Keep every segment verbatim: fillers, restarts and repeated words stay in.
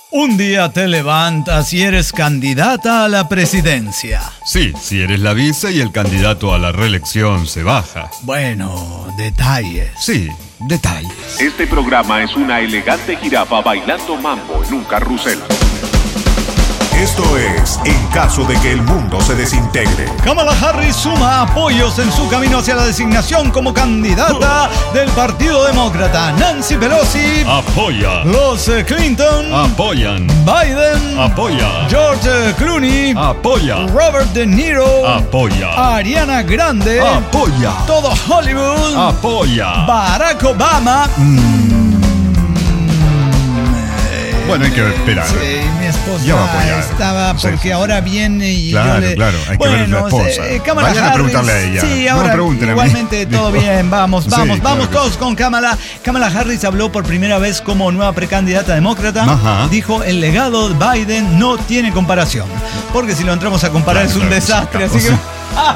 Un día te levantas y eres candidata a la presidencia. Sí, si eres la vice y el candidato a la reelección se baja. Bueno, detalles. Sí, detalles. Este programa es una elegante jirafa bailando mambo en un carrusel. Esto es En caso de que el mundo se desintegre. Kamala Harris suma apoyos en su camino hacia la designación como candidata del Partido Demócrata. Nancy Pelosi Apoya. Los Clinton Apoyan. Biden Apoya. George Clooney Apoya. Robert De Niro Apoya. Ariana Grande Apoya. todo Hollywood Apoya. Barack Obama. Bueno, hay que esperar. Sí, mi esposa Ya va a apoyar. estaba porque Sí, sí. ahora viene y Claro, yo le... claro, hay que bueno, ver la esposa. eh, Kamala Vayan a Harris, preguntarle a ella. Sí, No ahora me pregunten a mí. igualmente todo Digo. bien, vamos, Sí, vamos, claro vamos que todos sí. con Kamala. Kamala Harris habló por primera vez como nueva precandidata demócrata. Ajá. Dijo, el legado de Biden no tiene comparación. Porque si lo entramos a comparar Claro, es un claro, desastre, sí, así o que...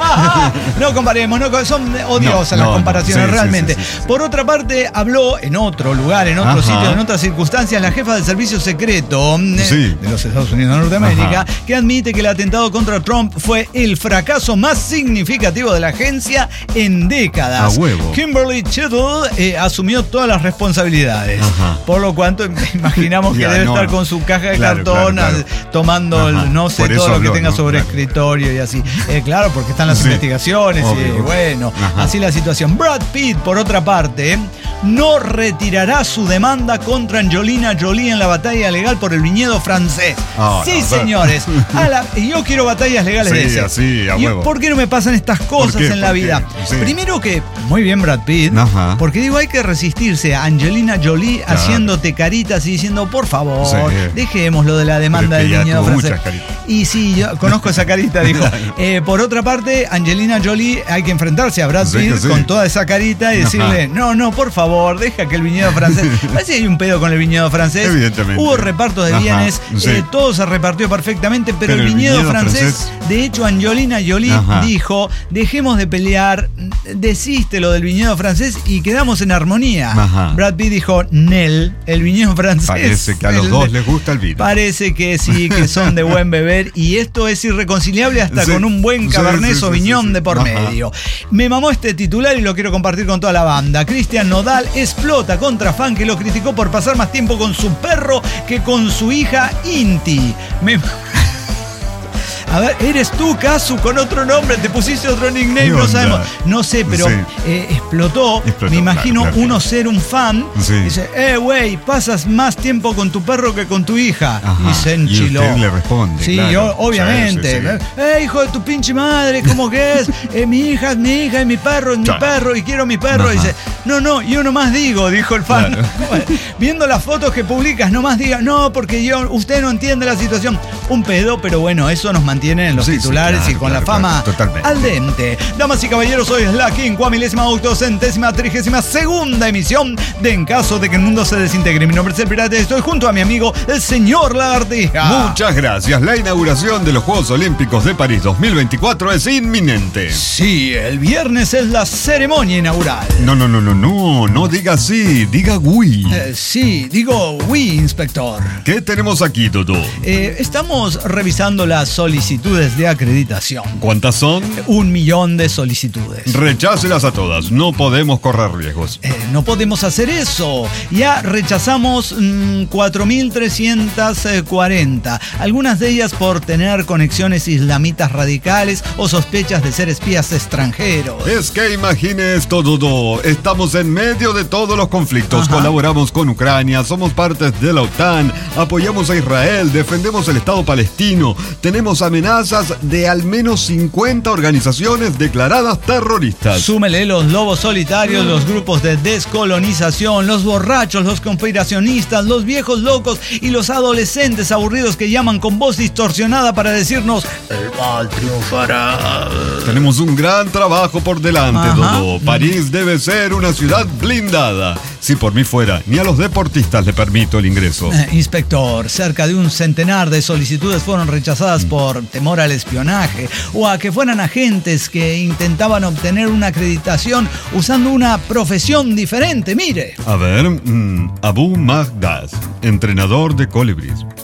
no comparemos, no, son odiosas No, las no, comparaciones sí, sí, realmente. sí, sí, sí. Por otra parte, habló en otro lugar, en otro Ajá. sitio, en otras circunstancias, la jefa del servicio secreto eh, Sí. de los Estados Unidos de Norteamérica, Ajá. que admite que el atentado contra Trump fue el fracaso más significativo de la agencia en décadas. A huevo. Kimberly Chittle eh, asumió todas las responsabilidades, Ajá. por lo cuanto imaginamos que Ya, debe no, estar no. con su caja de Claro, cartón, claro, eh, claro. tomando Ajá. el, no sé, Por eso todo lo que habló, tenga ¿no? sobre Claro. escritorio y así. Eh, claro, porque están las Sí. investigaciones y Obvio. bueno, Ajá. así la situación. Brad Pitt, por otra parte, no retirará su demanda contra Angelina Jolie en la batalla legal por el viñedo francés. Ah, sí, no, señores. A la- yo quiero batallas legales Sí, de ese. así, a Yo- huevo. ¿Por qué no me pasan estas cosas qué? en la ¿Por qué? vida? Sí. Primero que, muy bien Brad Pitt, Ajá. porque digo, hay que resistirse a Angelina Jolie Claro. haciéndote caritas y diciendo, por favor, Sí. dejemos lo de la demanda Pero es que del ya viñedo tuvo francés. muchas caritas. Y sí, yo conozco esa carita, dijo. Eh, por otra parte, Angelina Jolie, hay que enfrentarse a Brad Sí, Pitt que sí. con toda esa carita y decirle, Ajá. no, no, por favor, deja que el viñedo francés... Parece que hay un pedo con el viñedo francés. Evidentemente. Hubo repartos de Ajá, bienes, sí. eh, todo se repartió perfectamente, pero, Pero el el viñedo, viñedo francés, francés- de hecho, Angelina Jolie Ajá. dijo, dejemos de pelear, desiste lo del viñedo francés y quedamos en armonía. Ajá. Brad Pitt dijo, Nel, el viñedo francés... Parece que a los el- dos les gusta el vino. Parece que sí, que son de buen beber y esto es irreconciliable hasta Sí, con un buen sí, Cabernet sí, sí, Sauvignon sí, sí. de por Ajá. medio. Me mamó este titular y lo quiero compartir con toda la banda. Cristian Nodal explota contra fan que lo criticó por pasar más tiempo con su perro que con su hija Inti. Me... A ver, ¿eres tú, Casu, con otro nombre? ¿Te pusiste otro nickname? ¿Qué No onda? sabemos. No sé, pero Sí. eh, explotó. Explotó, Me imagino claro, claro. uno ser un fan. Sí. Dice, eh, güey, pasas más tiempo con tu perro que con tu hija. Ajá. Y se Y enchiló. usted le responde, Sí, claro. yo, obviamente. Sí, sí, sí. Eh, hijo de tu pinche madre, ¿cómo que es? Eh, mi hija es mi hija y mi perro es mi Claro. perro y quiero mi perro. Ajá. Y dice, no, no, yo nomás digo, dijo el fan. Claro. Viendo las fotos que publicas, nomás diga, no, porque yo, usted no entiende la situación. Un pedo, pero bueno, eso nos mantiene en los Sí, sí, titulares claro, y con claro, la fama claro, totalmente. al dente. Damas y caballeros, hoy es la quincuamilésima octocentésima trigésima segunda emisión de En caso de que el mundo se desintegre. Mi nombre es El Pirata y estoy junto a mi amigo, el señor Lagartija. Muchas gracias. La inauguración de los Juegos Olímpicos de París dos mil veinticuatro es inminente. Sí, el viernes es la ceremonia inaugural. No, no, no, no, no. No diga así. Diga oui. Eh, sí, digo, oui, inspector. ¿Qué tenemos aquí, Toto? Eh, estamos revisando las solicitudes de acreditación. ¿Cuántas son? Un millón de solicitudes. Rechácelas a todas. No podemos correr riesgos. Eh, no podemos hacer eso. Ya rechazamos mm, cuatro mil trescientas cuarenta. Algunas de ellas por tener conexiones islamitas radicales o sospechas de ser espías extranjeros. Es que imagine esto, Dodo. Estamos en medio de todos los conflictos. Ajá. Colaboramos con Ucrania, somos partes de la OTAN, apoyamos a Israel, defendemos el Estado palestino. Tenemos amenazas de al menos cincuenta organizaciones declaradas terroristas. Súmele los lobos solitarios, los grupos de descolonización, los borrachos, los conspiracionistas, los viejos locos y los adolescentes aburridos que llaman con voz distorsionada para decirnos el mal triunfará. Tenemos un gran trabajo por delante, Ajá. Dodo. París debe ser una ciudad blindada. Si por mí fuera, ni a los deportistas le permito el ingreso. Eh, inspector, cerca de un centenar de solicitudes fueron rechazadas por temor al espionaje o a que fueran agentes que intentaban obtener una acreditación usando una profesión diferente. Mire. A ver, mm, Abu Magdas, entrenador de colibríes.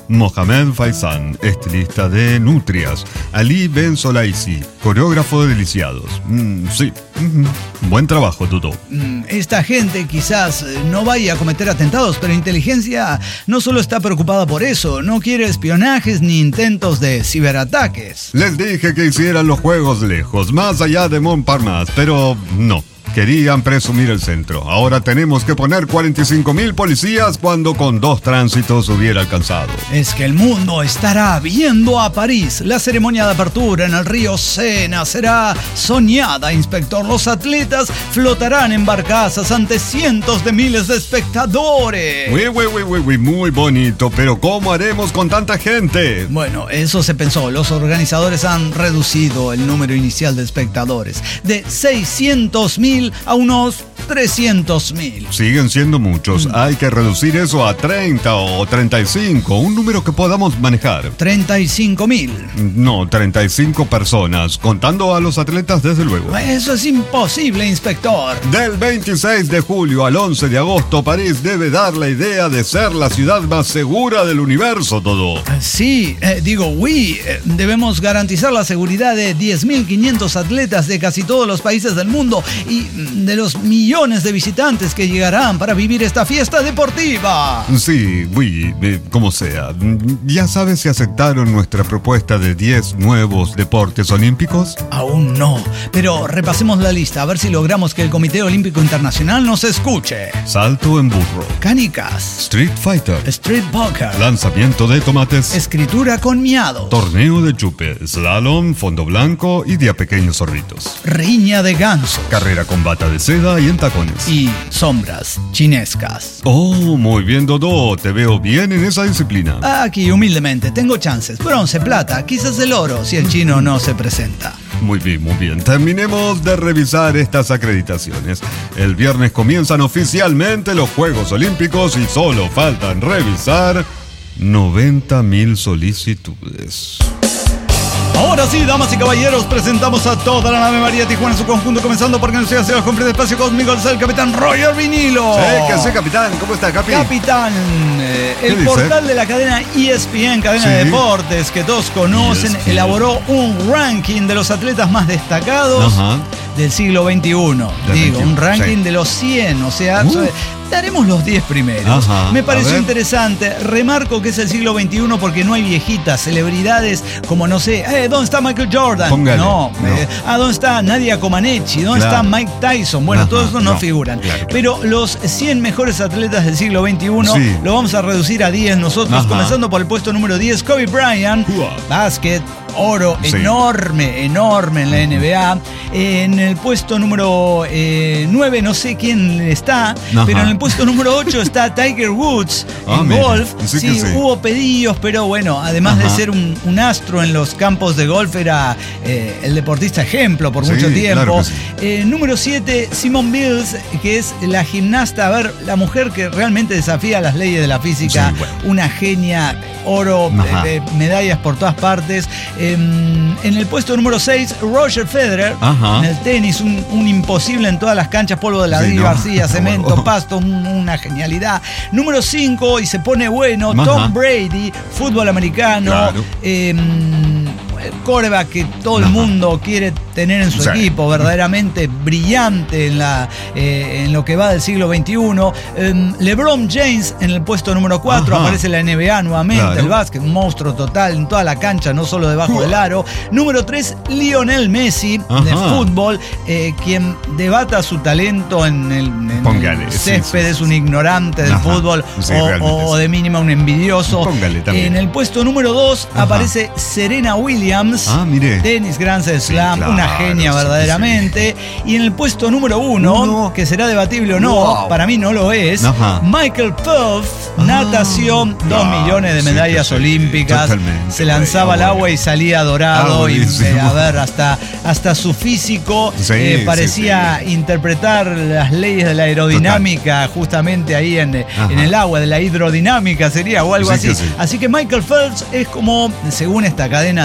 Mohamed Faizán, estilista de nutrias. Ali Ben Solaisi, coreógrafo de Deliciados. Mm, sí, mm-hmm. Buen trabajo, Dudo. Esta gente quizás no vaya a cometer atentados, pero inteligencia no solo está preocupada por eso, no quiere espionajes ni intentos de ciberataques. Les dije que hicieran los juegos lejos, más allá de Montparnasse, pero no. Querían presumir el centro. Ahora tenemos que poner cuarenta y cinco mil policías cuando con dos tránsitos hubiera alcanzado. Es que el mundo estará viendo a París. La ceremonia de apertura en el río Sena será soñada, inspector. Los atletas flotarán en barcazas ante cientos de miles de espectadores. Uy, uy, uy, uy, uy, muy bonito, pero ¿cómo haremos con tanta gente? Bueno, eso se pensó. Los organizadores han reducido el número inicial de espectadores de seiscientos mil a unos trescientos mil. Siguen siendo muchos. Mm. Hay que reducir eso a treinta o treinta y cinco, un número que podamos manejar. treinta y cinco mil. No, treinta y cinco personas, contando a los atletas desde luego. Eso es imposible, inspector. Del veintiséis de julio al once de agosto, París debe dar la idea de ser la ciudad más segura del universo, todo. Sí, eh, digo, oui, eh, debemos garantizar la seguridad de diez mil quinientos atletas de casi todos los países del mundo y de los millones de visitantes que llegarán para vivir esta fiesta deportiva. Sí, oui, eh, como sea. ¿Ya sabes si aceptaron nuestra propuesta de diez nuevos deportes olímpicos? Aún no, pero repasemos la lista a ver si logramos que el Comité Olímpico Internacional nos escuche. Salto en burro. Canicas. Street Fighter. Street Poker. Lanzamiento de tomates. Escritura con miados. Torneo de chupe. Slalom, fondo blanco y de a pequeños zorritos. Riña de gansos. Carrera con bata de seda y en tacones. Y sombras chinescas. Oh, muy bien, Dodó. Te veo bien en esa disciplina. Aquí, humildemente, tengo chances. Bronce, plata, quizás el oro, si el chino no se presenta. Muy bien, muy bien. Terminemos de revisar estas acreditaciones. El viernes comienzan oficialmente los Juegos Olímpicos y solo faltan revisar noventa mil solicitudes. Ahora sí, damas y caballeros, presentamos a toda la nave María Tijuana en su conjunto, comenzando porque nos llega hacia el completo espacio cósmico el capitán Roger Vinilo. Sí, que sí, capitán. ¿Cómo está, Capi? Capitán, eh, el portal de la cadena E S P N, cadena sí. de deportes que todos conocen, E S P N elaboró un ranking de los atletas más destacados Ajá. del siglo veintiuno. De Digo, veintiuno, un ranking sí. de los cien, o sea... Uh. Daremos los diez primeros. Ajá, Me pareció interesante. Remarco que es el siglo veintiuno porque no hay viejitas, celebridades como, no sé, eh, ¿dónde está Michael Jordan? Póngale, no. no. Eh, ah, ¿dónde está Nadia Comaneci? ¿Dónde claro. está Mike Tyson? Bueno, Ajá, todos esos no, no figuran. Claro, claro. Pero los cien mejores atletas del siglo veintiuno sí. lo vamos a reducir a diez nosotros, Ajá. comenzando por el puesto número diez, Kobe Bryant, Uah. básquet, oro sí. enorme, enorme en la N B A. En el puesto número eh, nueve, no sé quién está, Ajá. pero en el puesto número ocho está Tiger Woods en ah, golf. Sí, sí, sí, hubo pedidos, pero bueno, además Ajá. de ser un, un astro en los campos de golf, era eh, el deportista ejemplo por sí, mucho tiempo. Claro sí. eh, número siete, Simone Biles, que es la gimnasta, a ver, la mujer que realmente desafía las leyes de la física, sí, bueno. una genia, oro, eh, medallas por todas partes. Eh, en el puesto número seis, Roger Federer, Ajá. en el tenis, un, un imposible en todas las canchas, polvo de ladrillo, sí, no. arcilla, cemento, pasto, un, una genialidad. Número cinco, y se pone bueno, Ajá. Tom Brady, fútbol americano, claro. eh, quarterback que todo el Ajá. mundo quiere tener en su sí. equipo, verdaderamente brillante en, la, eh, en lo que va del siglo veintiuno. Eh, LeBron James en el puesto número cuatro, Ajá. aparece la N B A nuevamente, claro. el básquet, un monstruo total en toda la cancha, no solo debajo uh. del aro. Número tres, Lionel Messi, Ajá. de fútbol, eh, quien debata su talento en el, en Póngale, el césped, sí, sí, es un ignorante del Ajá. fútbol sí, o, o de mínima un envidioso. Póngale también. En el puesto número dos aparece Serena Williams, ah, mire. tenis, Grand Slam, sí, claro, una genia sí, verdaderamente. Sí. Y en el puesto número uno, uno, que será debatible o no, wow. para mí no lo es, Ajá. Michael Phelps, ah, natación, dos ah, millones de medallas sí, olímpicas, totalmente, se lanzaba al agua y salía dorado, ah, y eh, a ver, hasta, hasta su físico sí, eh, parecía sí, sí. interpretar las leyes de la aerodinámica, Total. justamente ahí en, en el agua, de la hidrodinámica sería, o algo sí, así. Sí. Así que Michael Phelps es como, según esta cadena de sí. deportes,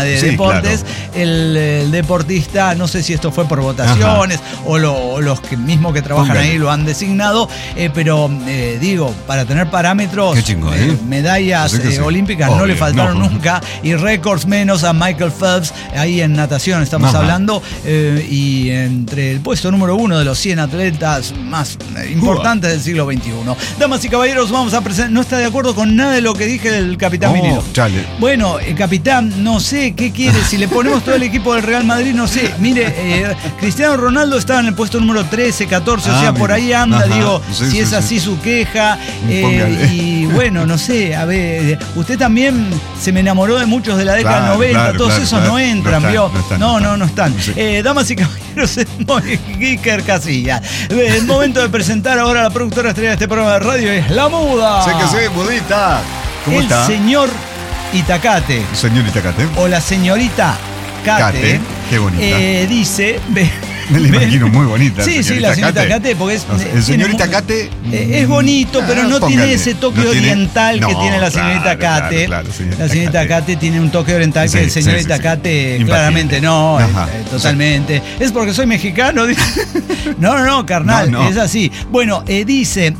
deportes, claro. el, el deportista, no sé si esto fue por votaciones o, lo, o los que mismos que trabajan Póngale. ahí lo han designado, eh, pero eh, digo, para tener parámetros, Qué chingón, ¿eh? medallas Así que eh, sí. olímpicas Obvio, no le faltaron no. nunca, y récords menos a Michael Phelps, ahí en natación estamos Ajá. hablando, eh, y entre el puesto número uno de los cien atletas más eh, importantes del siglo veintiuno. Damas y caballeros, vamos a presentar. No está de acuerdo con nada de lo que dije del capitán Oh, Minero. chale. Bueno, el capitán, no sé qué quiere. Si le ponemos todo el equipo del Real Madrid, no sé. Mire, eh, Cristiano Ronaldo estaba en el puesto número trece, catorce, Ah, o sea, por mira. ahí anda. Ajá. Digo, Sí, si sí, es sí. así su queja. eh, Póngale. y bueno, no sé, a ver, usted también se me enamoró de muchos de la década Claro, noventa, claro, todos claro, esos claro. no entran, No están, ¿vio? no están, no, no no, no están. Sí. Eh, damas y caballeros, es Iker Casillas. Es momento de presentar ahora a la productora estrella de este programa de radio, es La Muda. Sé que sí, Mudita. ¿Cómo el está? señor Itacate Señorita Cate. o la señorita Cate, Cate, qué bonita. eh, dice, ve- Me la ve- imagino muy bonita. Sí, sí, la señorita Cate, porque es, No sé, eh, el tiene señorita mu- Cate. eh, es bonito, pero ah, no póngale. tiene ese toque No tiene- oriental que No, tiene la señorita claro, Cate. claro, claro, señorita la señorita Cate. Cate tiene un toque oriental Sí, que el sí, señorita sí, sí. Cate Imbatible. claramente no, eh, Ajá. eh, totalmente. Es porque soy mexicano. No, no, no, carnal, No, no. es así. Bueno, eh, dice,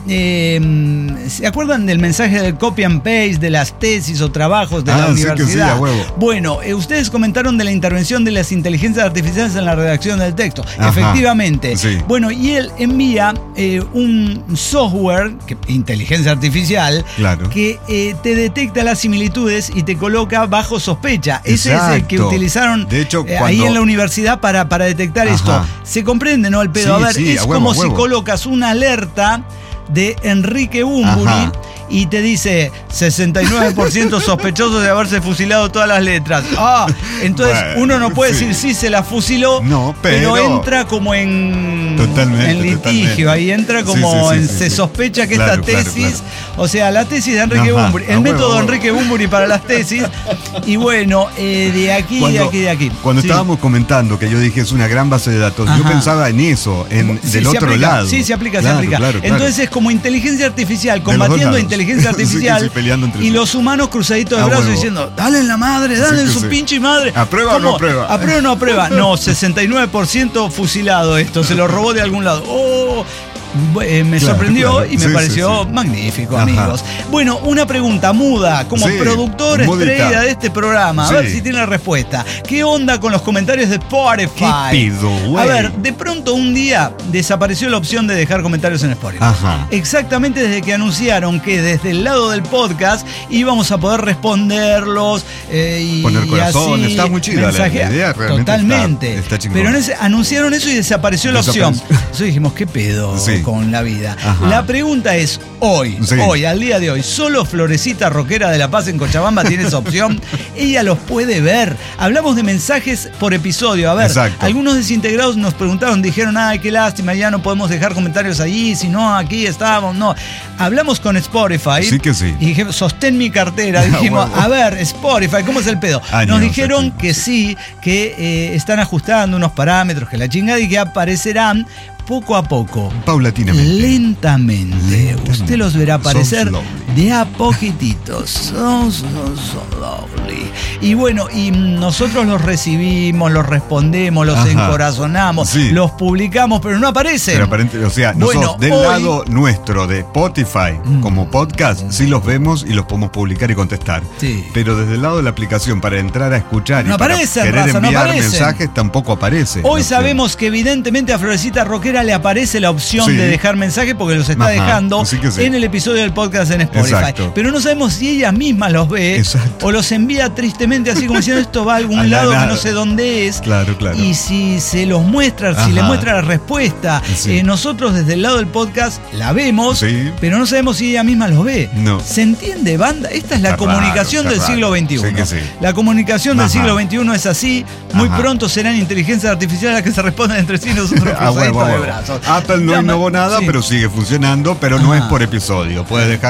eh, ¿se acuerdan del mensaje del copy and paste de las tesis o trabajos de Ah, la sí que sí, universidad? a huevo. Bueno, eh, ustedes comentaron de la intervención de las inteligencias artificiales en la redacción del texto. Ajá, Efectivamente. sí. Bueno, y él envía eh, un software, que, inteligencia artificial, Claro. que eh, te detecta las similitudes y te coloca bajo sospecha. Ese es el que Exacto. utilizaron De hecho, eh, cuando- ahí en la universidad para, para detectar Ajá. esto. Se comprende, ¿no? El pedo. Sí, A ver, sí, es a huevo, como a si huevo. colocas una alerta de Enrique Bunbury Ajá. y te dice sesenta y nueve por ciento sospechoso de haberse fusilado todas las letras. Ah, entonces Bueno, uno no puede sí. decir sí se la fusiló, No, pero- entra como en, Totalmente, en litigio, totalmente. ahí entra Sí, como sí, sí, en sí, se sí. sopescha que Claro, esta claro, tesis, claro. o sea, la tesis de Enrique Ajá, Bunbury, a el huevo, método a de huevo. Enrique Bunbury para las tesis, y bueno, eh, de aquí, de aquí, de aquí. Cuando Sí. estábamos comentando que yo dije es una gran base de datos, yo Ajá. pensaba en eso, en, Sí, del se otro aplica, lado. Sí, se aplica, Claro, se aplica. claro, claro. Entonces es como inteligencia artificial, los dos combatiendo lados. inteligencia Sí, que artificial sí, peleando entre y sí. los humanos cruzaditos de Ah, brazos huevo. diciendo, dale en la madre, dale Sí, en que su sí. pinche madre. ¿Aprueba o no ¿Cómo? aprueba? ¿Aprueba o no aprueba? No, sesenta y nueve por ciento fusilado esto, se lo robó de algún lado. Oh, bu- eh, me Claro, sorprendió claro. y me Sí, pareció sí, sí. magnífico, Ajá. amigos. Bueno, una pregunta muda, como Sí, productor mudita. estrella de este programa, a Sí. ver si tiene la respuesta. ¿Qué onda con los comentarios de Spotify? ¿Qué pido, güey? A ver, de pronto un día desapareció la opción de dejar comentarios en Spotify. Ajá. Exactamente desde que anunciaron que desde el lado del podcast íbamos a poder responderlos eh, y Poner corazón, y así está muy chida la- la mensajear. idea, realmente Totalmente. está- está chingón. Pero en ese, anunciaron eso y desapareció la opción. Desapareció. Entonces dijimos, ¿qué pedo Sí. con la vida? Ajá. La pregunta es, hoy, Sí. hoy, al día de hoy, ¿solo Florecita Roquera de La Paz en Cochabamba tiene esa opción? Ella los puede ver. Hablamos de mensajes por episodio. A ver, Exacto. algunos desintegrados nos preguntaron, dijeron, ay, qué lástima, ya no podemos dejar comentarios allí, si no, aquí estábamos. No, hablamos con Spotify. Sí que sí. Y dijimos, sostén mi cartera. Dijimos, huevo. a ver, Spotify, ¿cómo es el pedo? Años, Nos dijeron este, que sí, que eh, están ajustando unos parámetros, que la chingada y que aparecerán poco a poco. Paulatinamente. Lentamente. Lentamente. Usted los verá aparecer So de a poquititos. So, so, so slowly. Y bueno, y nosotros los recibimos, los respondemos, los Ajá. encorazonamos, Sí. los publicamos, pero no aparecen. Pero aparente, o sea, Bueno, nosotros del hoy- lado nuestro de Spotify Mm. como podcast, sí los vemos y los podemos publicar y contestar. Sí. Pero desde el lado de la aplicación, para entrar a escuchar No y para aparecen, querer raza, no enviar aparecen. mensajes, tampoco aparece. Hoy No sé. sabemos que evidentemente a Florecita Roquera le aparece la opción Sí. de dejar mensaje porque los está Ajá, dejando así que sí. en el episodio del podcast en Spotify. Exacto. Pero no sabemos si ella misma los ve Exacto. o los envía tristemente así como diciendo esto va a algún A la lado que nada. no sé dónde es. Claro, claro. Y si se los muestra, si Ajá. le muestra la respuesta, Sí. eh, nosotros desde el lado del podcast la vemos, Sí. pero no sabemos si ella misma los ve. No. ¿Se entiende, banda? Esta es la Está comunicación raro, del está siglo raro. veintiuno. Sí que sí. La comunicación del Ajá. siglo veintiuno es así. Muy Ajá. pronto serán inteligencias artificiales las que se responden entre sí nosotros A huevo, cruzaditos a de huevo. brazos. Apple no Llama- innovó nada, sí. pero sigue funcionando, pero no Ajá. es por episodio. Puedes dejar mensajes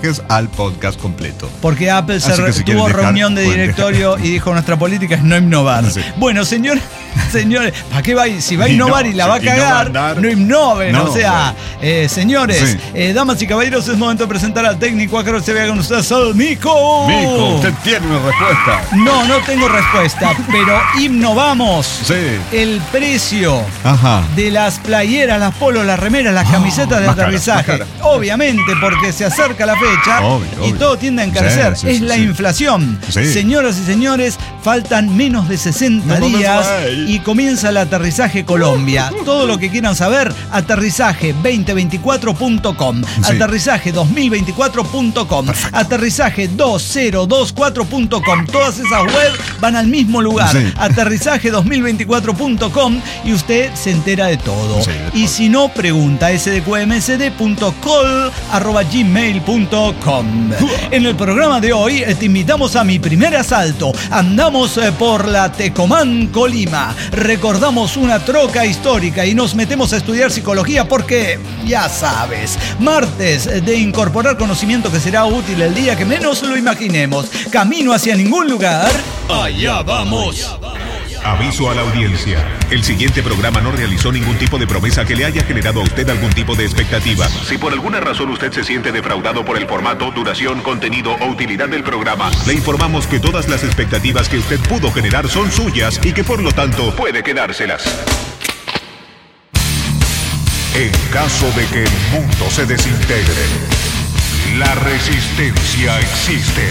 mensajes al podcast completo. Porque Apple se Así que re- si tuvo quieren dejar, reunión de pueden directorio dejar. y dijo nuestra política es no innovar. Sí. Bueno, señor, señores, ¿para qué va a, si va a Y innovar no, y la sí, va a y no va a cagar? andar. No innoven, No, o sea, eh, señores, Sí. eh, damas y caballeros, es momento de presentar al técnico. Acá se vea con ustedes al Nico. Mico, usted tiene una respuesta. No, no tengo respuesta, pero innovamos. Sí. El precio Ajá. de las playeras, las polos, las remeras, las camisetas de más cara, aterrizaje. más cara. Obviamente, porque se acerca la fecha Obvio, y obvio. todo tiende a encarecer. Sí, sí, es sí, la sí. inflación. Sí. Señoras y señores, faltan menos de sesenta No, no, no, días ay. y comienza el aterrizaje Colombia. Todo lo que quieran saber, aterrizaje veinte veinticuatro punto com, aterrizaje dos mil veinticuatro punto com, aterrizaje dos mil veinticuatro punto com. Todas esas webs van al mismo lugar. Sí. aterrizaje dos mil veinticuatro punto com y usted se entera de todo. Sí, de y todo. si no, pregunta s d q m s d punto col arroba gmail punto com. En el programa de hoy eh, te invitamos a mi primer asalto. Andamos eh, por la Tecomán Colima. Recordamos una troca histórica y nos metemos a estudiar psicología porque, ya sabes, martes eh, de incorporar conocimiento que será útil el día que menos lo imaginemos. Camino hacia ningún lugar. Allá vamos. Aviso a la audiencia. El siguiente programa no realizó ningún tipo de promesa que le haya generado a usted algún tipo de expectativa. Si por alguna razón usted se siente defraudado por el formato, duración, contenido o utilidad del programa, le informamos que todas las expectativas que usted pudo generar son suyas y que por lo tanto puede quedárselas. En caso de que el mundo se desintegre, la resistencia existe.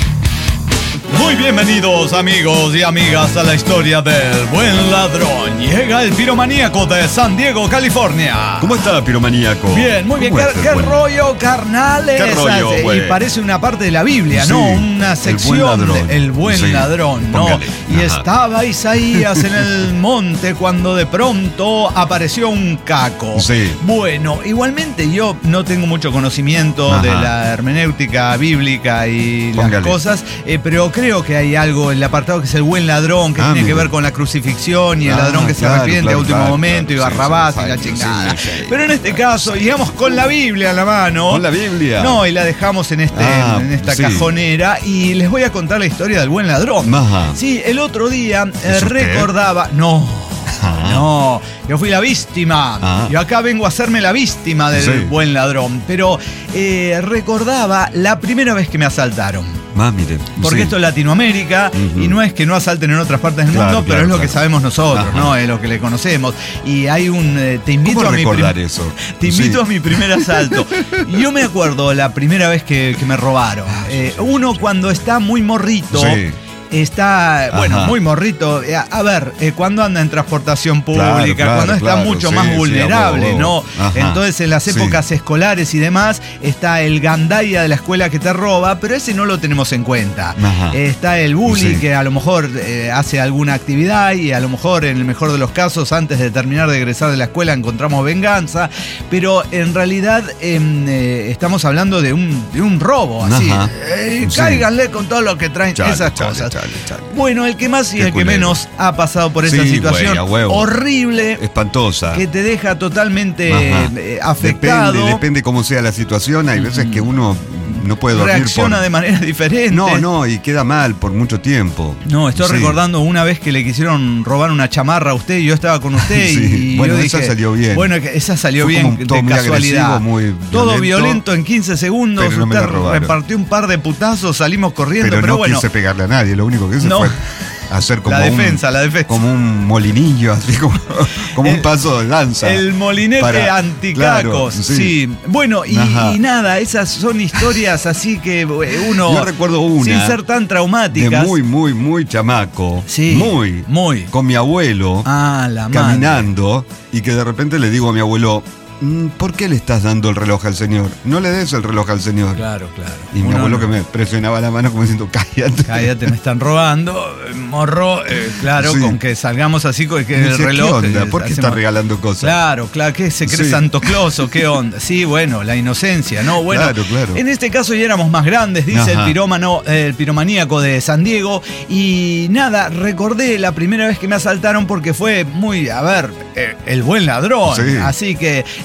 Muy bienvenidos amigos y amigas a la historia del buen ladrón. Llega el piromaníaco de San Diego, California. ¿Cómo está, piromaníaco? Bien, muy bien. ¿Cómo ¿Qué, es el qué buen- rollo, carnales? ¿Qué rollo, Ah, güey? Y parece una parte de la Biblia, Sí, ¿no? Una el sección buen ladrón. de El buen Sí, ladrón, ¿no? póngale. Y Ajá. estaba Isaías en el monte cuando de pronto apareció un caco. Sí. Bueno, igualmente yo no tengo mucho conocimiento Ajá. de la hermenéutica bíblica y las Póngale. cosas, eh, pero creo que hay algo en el apartado que es el buen ladrón, que Ah, tiene que mire. ver con la crucifixión y el Ah, ladrón que se claro, arrepiente claro, a último claro, momento claro, y sí, Barrabás sí, y la sí, chingada. sí, sí. Pero en este caso, digamos con la Biblia a la mano. ¿Con la Biblia? No, y la dejamos en, este, Ah, en esta sí. cajonera y les voy a contar la historia del buen ladrón. Ajá. Sí, el otro día eh, ¿Es usted? recordaba. No. Ah. No, yo fui la víctima. Ah. Yo acá vengo a hacerme la víctima del Sí. buen ladrón. Pero eh, recordaba la primera vez que me asaltaron. Más, mire. Porque sí. esto es Latinoamérica Ujú. y no es que no asalten en otras partes del Claro, mundo, pero claro, es lo claro. que sabemos nosotros, Ajá. ¿no? Es lo que le conocemos. Y hay un. eh, te invito ¿Cómo a mi recordar prim- eso? Te Sí. invito a mi primer asalto. Yo me acuerdo la primera vez que, que me robaron. Eh, uno cuando está muy morrito. Sí. Está, bueno, Ajá. muy morrito. Eh, A ver, eh, cuando anda en transportación pública, Claro, claro, cuando está claro, mucho sí, más sí, vulnerable, a huevo, ¿no? huevo. Ajá. Entonces, en las Sí. épocas escolares y demás, está el gandaya de la escuela que te roba, pero ese no lo tenemos en cuenta. Ajá. Eh, Está el bully Sí. que a lo mejor eh, hace alguna actividad y a lo mejor, en el mejor de los casos, antes de terminar de egresar de la escuela, encontramos venganza, pero en realidad em, eh, estamos hablando de un, de un robo, así. Ajá. Eh, Sí. cáiganle con todo lo que traen, Chale, esas chale, cosas. chale, chale. Bueno, el que más y Qué el que culero. menos ha pasado por esa Sí, situación güey, a huevo. horrible Espantosa. que te deja totalmente Ajá. eh, afectado. Depende, depende cómo sea la situación. Hay veces que uno no puede dormir Reacciona por... de manera diferente. No, no, y queda mal por mucho tiempo. No, estoy Sí. recordando una vez que le quisieron robar una chamarra a usted y yo estaba con usted Sí. y Bueno, yo esa dije, salió bien. Bueno, que esa salió Fue bien como de todo muy casualidad. agresivo, muy Todo violento, violento en quince segundos. pero no me usted la robaron. repartió un par de putazos, salimos corriendo, Pero, pero, no bueno. quise pegarle a nadie. Lo único que hice No. fue hacer como La defensa, un, la defensa. como un molinillo, así como, como El- un paso de lanza. El molinete Para- anticacos, claro, sí. sí. Bueno, y, Ajá. y nada, esas son historias así que eh, uno. Yo recuerdo una sin ser tan de traumáticas. muy, muy, muy chamaco. Sí, Muy. muy. Con mi abuelo. Ah, la madre. caminando y que de repente le digo a mi abuelo, "Mm, ¿por qué le estás dando el reloj al señor? No le des el reloj al señor." Claro, claro. Y mi Uno abuelo no- que me presionaba la mano como diciendo, cállate. Cállate, me están robando, eh, morro, eh, claro, Sí. con que salgamos así con que Y me el decía, reloj. ¿qué onda? eh, ¿Por qué hacemos- estás regalando cosas? Claro, claro, ¿qué se cree Sí. Santo Claus o qué onda? Sí, bueno, la inocencia, ¿no? Bueno, Claro, claro. en este caso ya éramos más grandes, dice el Ajá. pirómano, eh, el piromaníaco de San Diego. Y nada, recordé la primera vez que me asaltaron porque fue muy, a ver, eh, el buen ladrón. Sí. Así que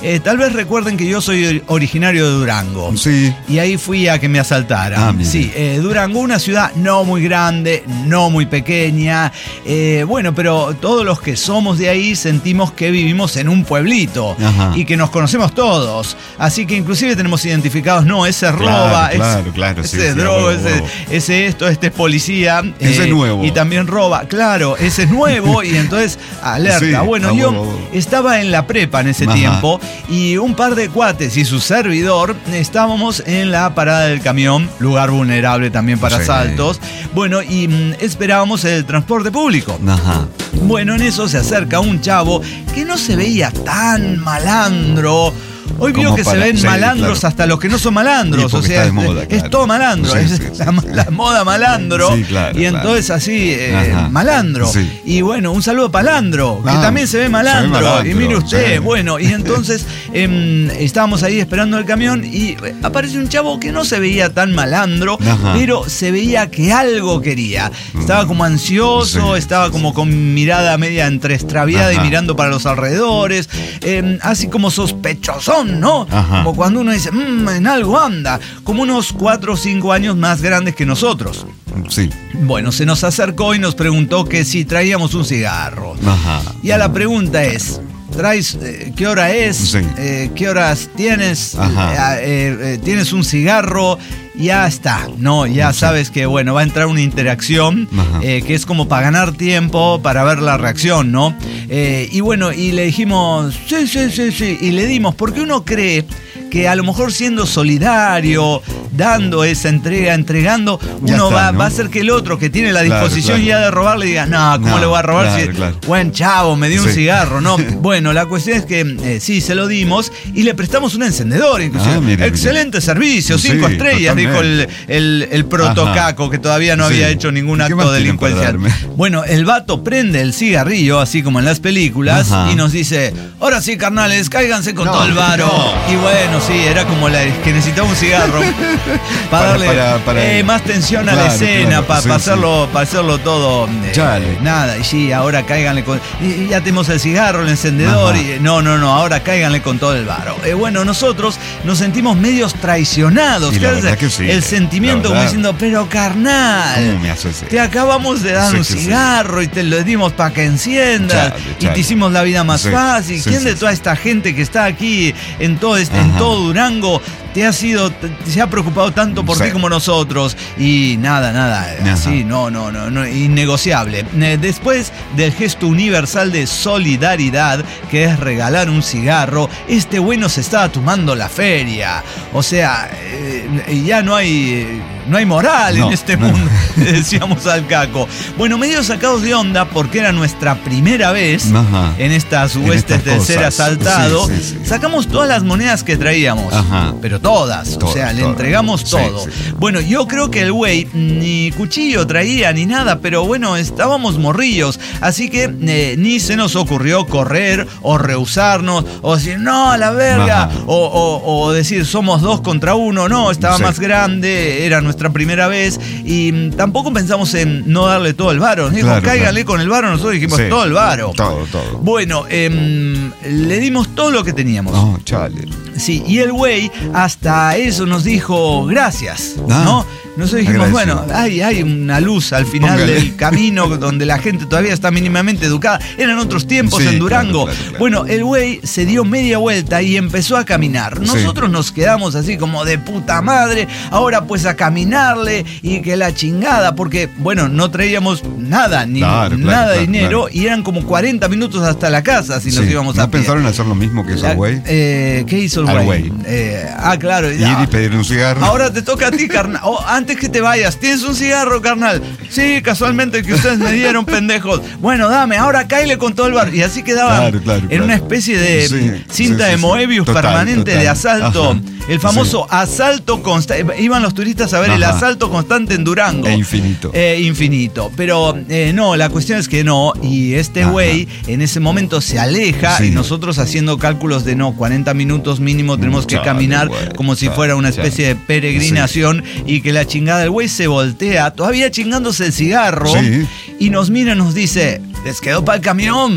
Eh, tal vez recuerden que yo soy originario de Durango. Sí. Y ahí fui a que me asaltaran. Ah, mire. Sí, eh, Durango, una ciudad no muy grande, no muy pequeña. Eh, bueno, pero todos los que somos de ahí sentimos que vivimos en un pueblito. Ajá. Y que nos conocemos todos. Así que inclusive tenemos identificados, no, ese roba, claro, ese, claro, sí, ese sí, droga, huevo, ese, huevo. ese esto, este es policía. Ese es nuevo. Y también roba. Claro, ese es nuevo y entonces alerta. Sí, bueno, a yo huevo, a huevo. estaba en la prepa en ese Ajá. tiempo y un par de cuates y su servidor estábamos en la parada del camión, lugar vulnerable también para Sí. asaltos. Bueno, y mm, esperábamos el transporte público. Ajá. Bueno, en eso se acerca un chavo que no se veía tan malandro. Hoy vio Como que para- se ven sí, malandros claro. hasta los que no son Y malandros. porque O sea, está de es- moda, es, claro. todo malandro. Sí, es sí, la, sí. la moda malandro. Sí, claro, y claro. entonces así, eh, Ajá. malandro. Sí. Y bueno, un saludo para Landro, que Ah, también se ve malandro. se ve malandro, Y mire usted, sí. bueno, y entonces em, estábamos ahí esperando el camión y eh, aparece un chavo que no se veía tan malandro, Ajá. pero se veía que algo quería. Estaba como ansioso, Sí, estaba sí, como sí. con mirada media entre extraviada Ajá. y mirando para los alrededores, em, así como sospechosón, ¿no? Ajá. Como cuando uno dice, mmm, en algo anda, como unos cuatro o cinco años más grandes que nosotros. Sí. Bueno, se nos acercó y nos preguntó que si traíamos un cigarro. Ajá. Y a la pregunta es, ¿traes eh, qué hora es? Sí. Eh, ¿Qué horas tienes? Ajá. Eh, eh, eh, ¿Tienes un cigarro? Ya está, no, ya Sí. sabes que bueno, va a entrar una interacción Ajá. eh, que es como para ganar tiempo, para ver la reacción, ¿no? Eh, y bueno, y le dijimos, sí, sí, sí, sí, y le dimos, porque uno cree que a lo mejor siendo solidario, dando esa entrega, entregando, Ya uno está, va, ¿no? va a hacer que el otro que tiene la Claro, disposición claro. ya de robarle diga, no, ¿cómo No, le voy a robar claro, si claro. buen chavo, me dio un Sí. cigarro, ¿no? Bueno, la cuestión es que eh, sí, se lo dimos y le prestamos un encendedor, inclusive. Ah, mire, Excelente servicio, Sí, cinco estrellas, dijo el, totalmente. el, el protocaco, que todavía no Sí. había hecho ningún ¿Qué acto más tienen para delincuencial. darme? Bueno, el vato prende el cigarrillo, así como en las películas, Ajá. y nos dice, ahora sí, carnales, cáiganse con No, todo el varo. no. Y bueno, sí, era como la que necesitaba un cigarro para, Para- darle para- para- eh, más tensión a la Claro, escena, claro, para sí, hacerlo, para hacerlo todo. eh, Chale. nada, y sí, ahora cáiganle con. Y, y ya tenemos el cigarro, el encendedor, Ajá. y no, no, no, ahora cáiganle con todo el varo. Eh, bueno, nosotros nos sentimos medios traicionados. Y la ¿Qué es verdad que sí, el la sentimiento como verdad. diciendo, pero carnal. ¿Cómo me haces eso? Te acabamos de dar Sí, un sí, sí. cigarro y te lo dimos para que enciendas Chale, y chale. te hicimos la vida más Sí, fácil. sí, ¿Quién sí, de sí. toda esta gente que está aquí en todo este, en Ajá. todo Durango te ha sido, te- se ha preocupado tanto por Sí. ti como nosotros? Y nada, nada, Ajá. así, no, no, no, no, innegociable. Eh, Después del gesto universal de solidaridad, que es regalar un cigarro, este güey nos estaba tomando la feria. O sea, eh, ya no hay, eh, no hay moral No, en este no. mundo, decíamos al Caco. Bueno, medio sacados de onda porque era nuestra primera vez Ajá. en estas En huestes estas de ser cosas. asaltado. Sí, sí, sí. Sacamos todas las monedas que traíamos, Ajá. pero todas, o Todas, sea, le todas. entregamos Sí, todo. sí. Bueno, yo creo que el güey ni cuchillo traía ni nada, pero bueno, estábamos morrillos, así que eh, ni se nos ocurrió correr o rehusarnos o decir, no, a la verga, Ajá. o, o- o decir, somos dos contra uno, no, estaba Sí. más grande, era nuestra primera vez, y mm, tampoco pensamos en no darle todo el varo. Nos dijo, Claro, cáiganle claro. con el varo, nosotros dijimos, Sí. todo el varo. Todo, todo. Bueno, em, le dimos todo lo que teníamos. Oh, chale. Sí, y el güey hasta eso nos dijo gracias, Ah, ¿no? Nosotros dijimos, agradecido. bueno, hay, hay una luz al final Póngale. del camino donde la gente todavía está mínimamente educada. Eran otros tiempos Sí, en Durango. claro, claro, claro. Bueno, el güey se dio media vuelta y empezó a caminar. Nosotros nos quedamos así como de puta madre, ahora pues a caminarle y que la chingada, porque bueno, no traíamos nada, ni Claro, claro, nada de claro, dinero claro. y eran como cuarenta minutos hasta la casa si nos Sí. íbamos ¿No a pie. pensaron hacer lo mismo que hizo La- el güey? eh, ¿Qué hizo el Al güey? güey. Eh, ah, claro. Ir ya. y pedirle un cigarro. Ahora te toca a ti, carnal. Oh, antes que te vayas, ¿tienes un cigarro, carnal? Sí, casualmente el que ustedes me dieron, pendejos. Bueno, dame, ahora cáile con todo el bar. Y así quedaban Claro, claro, en claro. una especie de Sí, cinta sí, de sí, Moebius sí. Total, permanente total. de asalto. Ajá. El famoso asalto constante. Iban los turistas a ver el Ajá. asalto constante en Durango. E infinito. Eh, infinito. Pero eh, no, la cuestión es que no. Y este Ajá. güey en ese momento se aleja Sí. y nosotros haciendo cálculos de no, cuarenta minutos mínimo tenemos que Chale, caminar güey, como si chale, fuera una chale. especie de peregrinación y que la chingada, el güey se voltea, todavía chingándose el cigarro Sí. y nos mira y nos dice, ¿les quedó para el camión?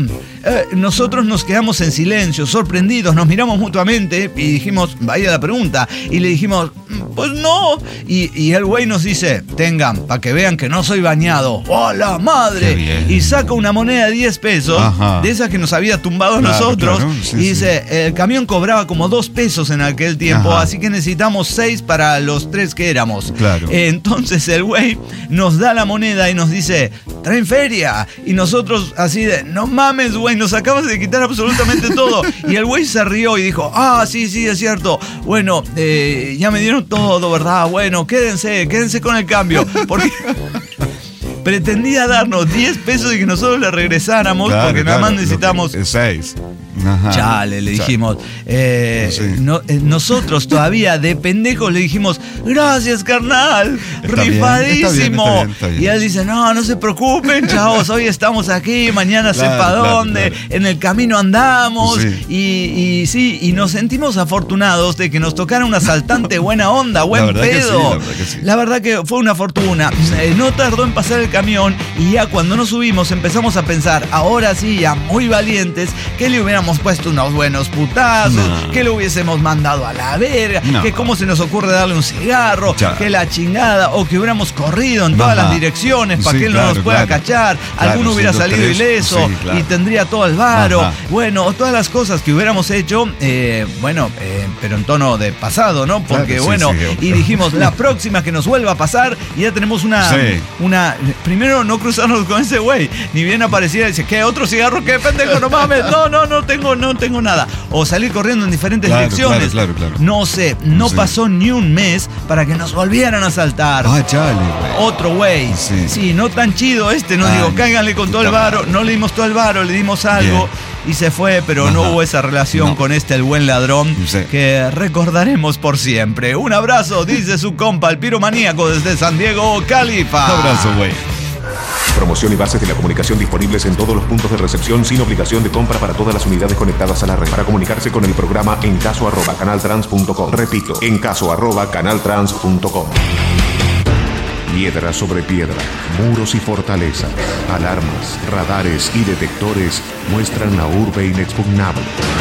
eh, nosotros nos quedamos en silencio, sorprendidos, nos miramos mutuamente y dijimos, vaya la pregunta, y le dijimos, pues no, y, y el güey nos dice, tengan, para que vean que no soy bañado. ¡Oh, la madre! Y saca una moneda de diez pesos, ajá, de esas que nos había tumbado claro, nosotros, claro, sí, y dice, sí, el camión cobraba como dos pesos en aquel tiempo, ajá, así que necesitamos seis para los tres que éramos. Claro. Eh, entonces el güey nos da la moneda y nos dice, traen feria, y nosotros así de, no mames, güey, nos acabas de quitar absolutamente todo. Y el güey se rió y dijo, ah, sí, sí, es cierto, bueno, eh, ya me dieron todo, ¿verdad? Bueno, quédense, quédense con el cambio, porque pretendía darnos diez pesos y que nosotros le regresáramos, claro, porque nada más necesitamos seis. Ajá. Chale, le dijimos. Eh, sí. no, eh, nosotros todavía de pendejos le dijimos, gracias, carnal, está rifadísimo. Bien, está bien, está bien, está bien. Y él dice, no, no se preocupen, chavos, hoy estamos aquí, mañana claro, sepa claro, dónde, claro, en el camino andamos. Sí. Y, y sí, y nos sentimos afortunados de que nos tocara un asaltante buena onda, buen la pedo. Sí, la, verdad sí. la verdad que fue una fortuna. Eh, no tardó en pasar el camión y ya cuando nos subimos empezamos a pensar, ahora sí, ya muy valientes, que le hubiéramos puesto unos buenos putazos, no, que lo hubiésemos mandado a la verga, no, que cómo se nos ocurre darle un cigarro, ya, que la chingada, o que hubiéramos corrido en todas ajá, las direcciones para sí, que él claro, no nos pueda claro, cachar, claro, alguno hubiera salido tres, ileso sí, claro, y tendría todo el varo, ajá, bueno, o todas las cosas que hubiéramos hecho, eh, bueno, eh, pero en tono de pasado, ¿no? Porque claro, bueno, sí, sí, y dijimos, la próxima que nos vuelva a pasar, y ya tenemos una, sí, una, primero no cruzarnos con ese güey, ni bien apareciera y dice, ¿qué? ¿Otro cigarro? ¿Qué pendejo? No mames, no, no, no tengo no tengo nada. O salir corriendo en diferentes claro, direcciones. Claro, claro, claro. No sé, no sí, pasó ni un mes para que nos volvieran a asaltar. Ah, chale. Otro güey. Sí. sí, no tan chido este, no Ay, digo, cáiganle con todo el varo. No le dimos todo el varo, le dimos algo. Bien. Y se fue, pero ajá, no hubo esa relación no, con este, el buen ladrón, sí, que recordaremos por siempre. Un abrazo, dice su compa, el piromaníaco desde San Diego, Califa. Un abrazo, güey. Promoción y bases de la comunicación disponibles en todos los puntos de recepción sin obligación de compra para todas las unidades conectadas a la red. Para comunicarse con el programa en caso arroba canaltrans punto com. Repito, en caso arroba canaltrans punto com. Piedra sobre piedra, muros y fortalezas, alarmas, radares y detectores muestran la urbe inexpugnable.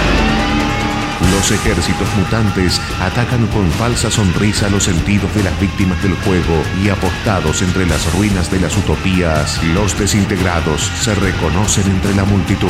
Los ejércitos mutantes atacan con falsa sonrisa los sentidos de las víctimas del juego y apostados entre las ruinas de las utopías, los desintegrados se reconocen entre la multitud.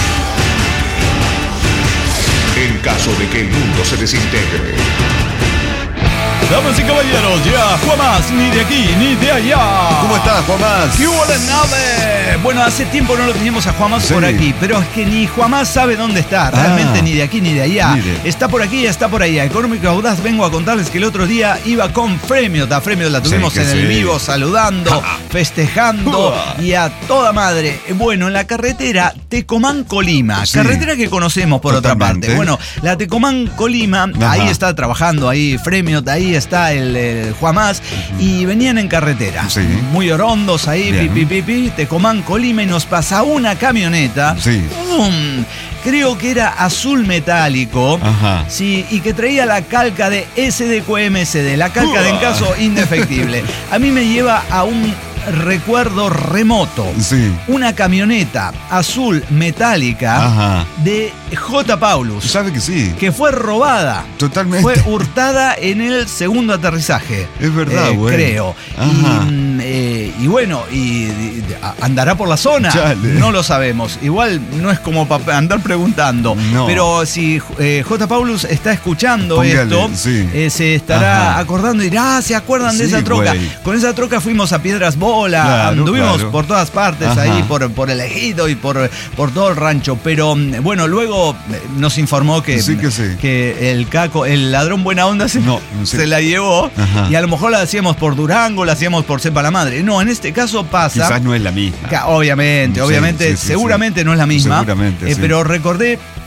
En caso de que el mundo se desintegre. Damas y caballeros, ya Juanmás, ni de aquí ni de allá. ¿Cómo estás, Juanmás? ¿Qué hubo la nave? Bueno, hace tiempo no lo teníamos a Juanmás sí, por aquí, pero es que ni Juanmás sabe dónde está, realmente ah, ni de aquí ni de allá. Mire. Está por aquí, está por allá. Económico Audaz, vengo a contarles que el otro día iba con Fremiot. A Fremiot la tuvimos sí, en sí, el vivo, saludando, ah, festejando uh, y a toda madre. Bueno, en la carretera Tecomán-Colima, sí, carretera que conocemos por totalmente. Otra parte. Bueno, la Tecomán-Colima, ahí está trabajando, ahí Fremiot, ahí está el, el Juanmás, y venían en carretera, sí, muy orondos ahí, pi, pi, pi, pi, Tecomán, Colima, y nos pasa una camioneta, sí, um, creo que era azul metálico, ajá, sí, y que traía la calca de S D Q M S D, la calca uh, de Encaso indefectible. A mí me lleva a un recuerdo remoto, sí, una camioneta azul metálica, ajá, de J. Paulus. ¿Sabe que sí? Que fue robada. Totalmente. Fue hurtada en el segundo aterrizaje. Es verdad, eh, güey. Creo. Y, eh, y bueno, y, y andará por la zona. Chale. No lo sabemos. Igual no es como para andar preguntando. No. Pero si eh, J. Paulus está escuchando Póngale, esto, sí, eh, se estará ajá, acordando y dirá, ah, ¿se acuerdan de sí, esa troca? Güey. Con esa troca fuimos a Piedras Bola, claro, anduvimos claro, por todas partes, ajá, ahí por, por el ejido y por, por todo el rancho. Pero bueno, luego nos informó que, sí que, sí, que el caco, el ladrón buena onda se, no, sí, se la llevó, ajá, y a lo mejor la hacíamos por Durango, la hacíamos por Sepa la Madre. No, en este caso pasa. Quizás no es la misma. Que, obviamente, sí, obviamente, sí, sí, seguramente sí, no es la misma. Seguramente, eh, sí. Pero recordé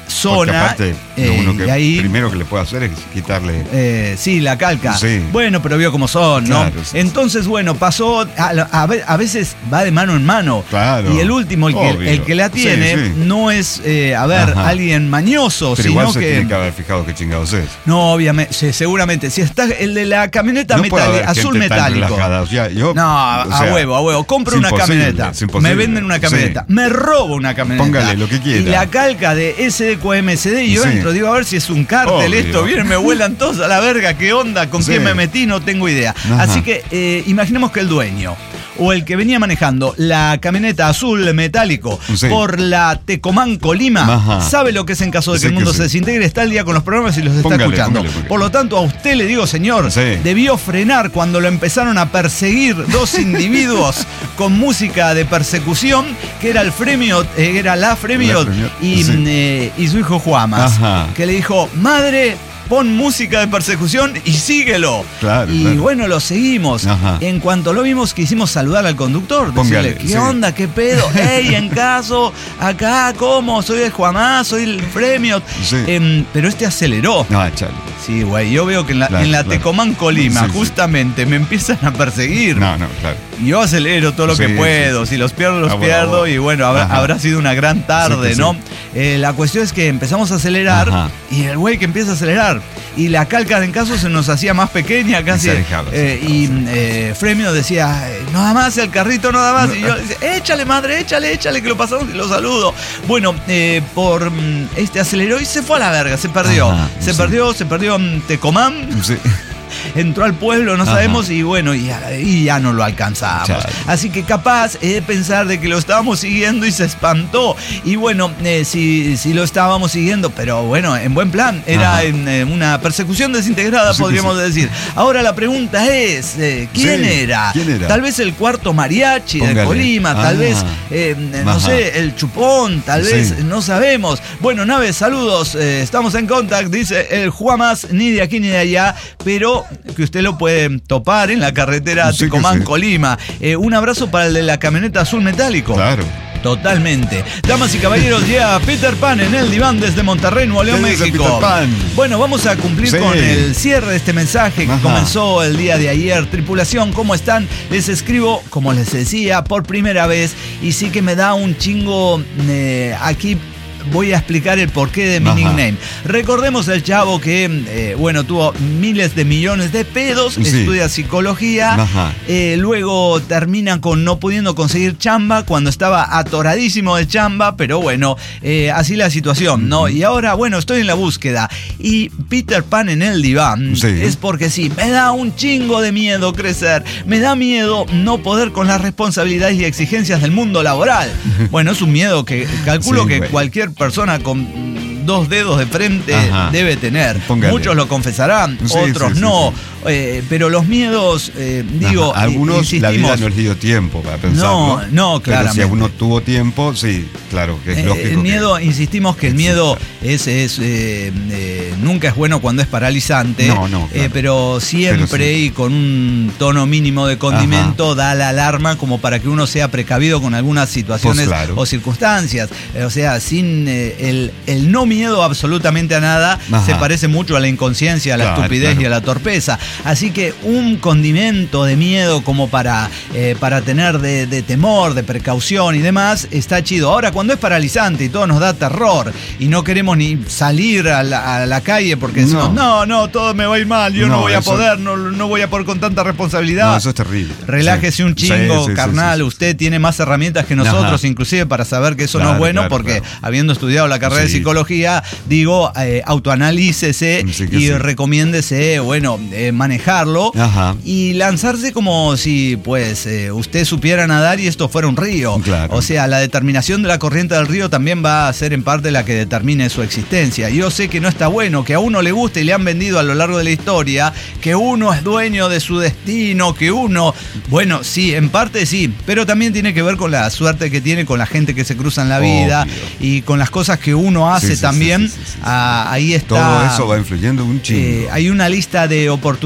zona. Aparte, eh, lo uno que y ahí, primero que le puede hacer es quitarle. Eh, sí, la calca. Sí. Bueno, pero vio cómo son, ¿no? Claro, sí. Entonces, bueno, pasó. A, a, a veces va de mano en mano. Claro. Y el último, el Obvio. que, el que la tiene, Sí, sí. no es, eh, a ver, Ajá. alguien mañoso, Pero sino igual se que. tiene que haber fijado qué chingados es. No, obviamente, sí, seguramente. Si está el de la camioneta No puede metálica, haber azul gente tan metálico. relajada. O sea, yo, No, a, o sea, a huevo, a huevo. Compro es una imposible, camioneta. es imposible. Me venden una camioneta. Sí. Me robo una camioneta. Póngale lo que quiera. Y la calca de S D Q M S D. Y yo Sí. entro, digo, a ver si es un cártel Obvio. esto. Vienen, me vuelan todos a la verga. ¿Qué onda? ¿Con Sí. quién me metí? No tengo idea. Ajá. Así que eh, imaginemos que el dueño o el que venía manejando la camioneta azul metálico Sí. por la Tecomán Colima Ajá. sabe lo que es en caso de que Sí el mundo que sí. se desintegre. Está al día con los programas y los está Póngale, escuchando. póngale, póngale. Por lo tanto, a usted le digo, señor, Sí. debió frenar cuando lo empezaron a perseguir dos individuos con música de persecución, que era el Fremio, eh, era la Fremio La Fremio, y, sí. eh, y su hijo Juamas, Ajá. que le dijo, madre, pon música de persecución y síguelo. Claro, y claro. bueno, lo seguimos. Ajá. En cuanto lo vimos, quisimos saludar al conductor, Póngale, decirle, ¿qué sí. onda? ¿Qué pedo? ¡Ey, en caso! Acá, ¿cómo? Soy el Juamás, soy el Fremio. Sí. Em, pero este aceleró. No, chale. Sí, güey, yo veo que en la, Claro, en la claro. Tecomán Colima, Sí, sí. justamente, me empiezan a perseguir. No, no, claro. Y yo acelero todo lo Sí, que sí, puedo. sí. Si los pierdo, los Ah, bueno, pierdo. bueno. Y bueno, habrá, Ajá. habrá sido una gran tarde, Sí, que ¿no? sí. Eh, la cuestión es que empezamos a acelerar Ajá. y el güey que empieza a acelerar. Y la calca en caso se nos hacía más pequeña casi. se alejaba, se eh, y eh, Fremio decía, eh, no da más el carrito, no da más. Y yo decía, échale madre, échale, échale, que lo pasamos y lo saludo. Bueno, eh, por mm, este aceleró y se fue a la verga, se perdió. Ajá, se sí. perdió, se perdió en Tecomán. Sí. Entró al pueblo, no Ajá. sabemos, y bueno, y, y ya no lo alcanzamos. Chale. Así que capaz he de pensar de que lo estábamos siguiendo y se espantó. Y bueno, eh, si, si lo estábamos siguiendo, pero bueno, en buen plan, era Ajá. en, eh, una persecución desintegrada, Sí que podríamos sí. decir. Ahora la pregunta es, eh, ¿quién, Sí, era? ¿quién era? Tal vez el cuarto mariachi de Póngale. Colima, tal Ah. vez, eh, no Ajá. sé, el chupón, tal Sí. vez, no sabemos. Bueno, Nave, saludos, eh, estamos en contacto, dice el Juamas, ni de aquí ni de allá, pero que usted lo puede topar en la carretera Sí que Tecomán sí. Colima. Eh, un abrazo para el de la camioneta azul metálico. Claro. Totalmente. Damas y caballeros, llega Peter Pan en el diván desde Monterrey, Nuevo León, ¿Qué dice México. Peter Pan? Bueno, vamos a cumplir Sí. con el cierre de este mensaje que Ajá. comenzó el día de ayer. Tripulación, ¿cómo están? Les escribo, como les decía, por primera vez y sí que me da un chingo eh, aquí. Voy a explicar el porqué de mi Ajá. nickname. Recordemos el chavo que, eh, bueno, tuvo miles de millones de pedos, Sí. estudia psicología, Ajá. eh, luego termina con no pudiendo conseguir chamba cuando estaba atoradísimo de chamba, pero bueno, eh, así la situación, ¿no? Y ahora, bueno, estoy en la búsqueda. Y Peter Pan en el diván Sí. es porque sí, me da un chingo de miedo crecer, me da miedo no poder con las responsabilidades y exigencias del mundo laboral. Bueno, es un miedo que calculo Sí, que güey. cualquier persona con dos dedos de frente Ajá. debe tener. Póngale. Muchos lo confesarán, Sí, otros sí, sí, no. sí. Eh, pero los miedos, eh, digo, Ajá. Algunos la vida insistimos, no les dio tiempo para pensarlo. No, no, Pero claramente. si alguno tuvo tiempo, sí, claro, que es Eh, lógico. el miedo, que... insistimos que el exista. miedo es, es eh, eh, nunca es bueno cuando es paralizante, No, no, eh, claro. pero siempre Pero sí. y con un tono mínimo de condimento da la alarma como para que uno sea precavido con algunas situaciones Pues claro. o circunstancias. Eh, o sea, sin eh, el, el no miedo absolutamente a nada Ajá. se parece mucho a la inconsciencia, a la Claro, estupidez claro. y a la torpeza. Así que un condimento de miedo como para, eh, para tener de, de temor, de precaución y demás, está chido. Ahora, cuando es paralizante y todo nos da terror y no queremos ni salir a la, a la calle porque decimos, no, no, todo me va a ir mal, yo no, No, voy a eso- poder, no, no voy a poder con tanta responsabilidad. No, eso es terrible. Relájese Sí. un chingo, Sí, sí, sí, carnal. sí, sí. Usted tiene más herramientas que nosotros, Ajá. inclusive para saber que eso no Claro, es bueno, claro, porque claro. habiendo estudiado la carrera de Sí. psicología, digo, eh, autoanalícese Sí que y sí. recomiéndese, bueno, eh, manejarlo Ajá. y lanzarse como si, pues, eh, usted supiera nadar y esto fuera un río. Claro. O sea, la determinación de la corriente del río también va a ser en parte la que determine su existencia. Yo sé que no está bueno, que a uno le gusta y le han vendido a lo largo de la historia, que uno es dueño de su destino, que uno, bueno, sí, en parte sí, pero también tiene que ver con la suerte que tiene con la gente que se cruza en la vida Obvio. y con las cosas que uno hace Sí, sí, también. sí, sí, sí, sí. Ah, ahí está. Todo eso va influyendo un chingo. Eh, hay una lista de oportunidades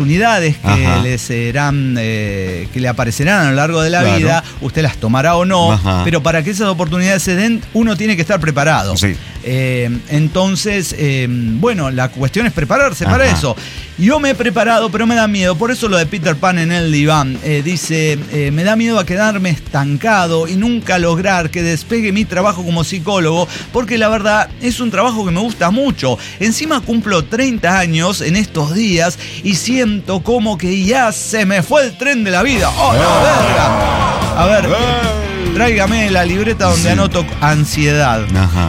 oportunidades que Ajá. le serán, eh, que le aparecerán a lo largo de la Claro. vida, usted las tomará o no, Ajá. pero para que esas oportunidades se den, uno tiene que estar preparado. Sí. Eh, entonces, eh, bueno, la cuestión es prepararse Ajá. para eso. Yo me he preparado, pero me da miedo. Por eso lo de Peter Pan en el diván. Eh, dice, eh, me da miedo a quedarme estancado y nunca lograr que despegue mi trabajo como psicólogo, porque la verdad es un trabajo que me gusta mucho. Encima cumplo treinta años en estos días y siento como que ya se me fue el tren de la vida. ¡Oh, la verga! A ver, tráigame la libreta donde Sí. anoto ansiedad.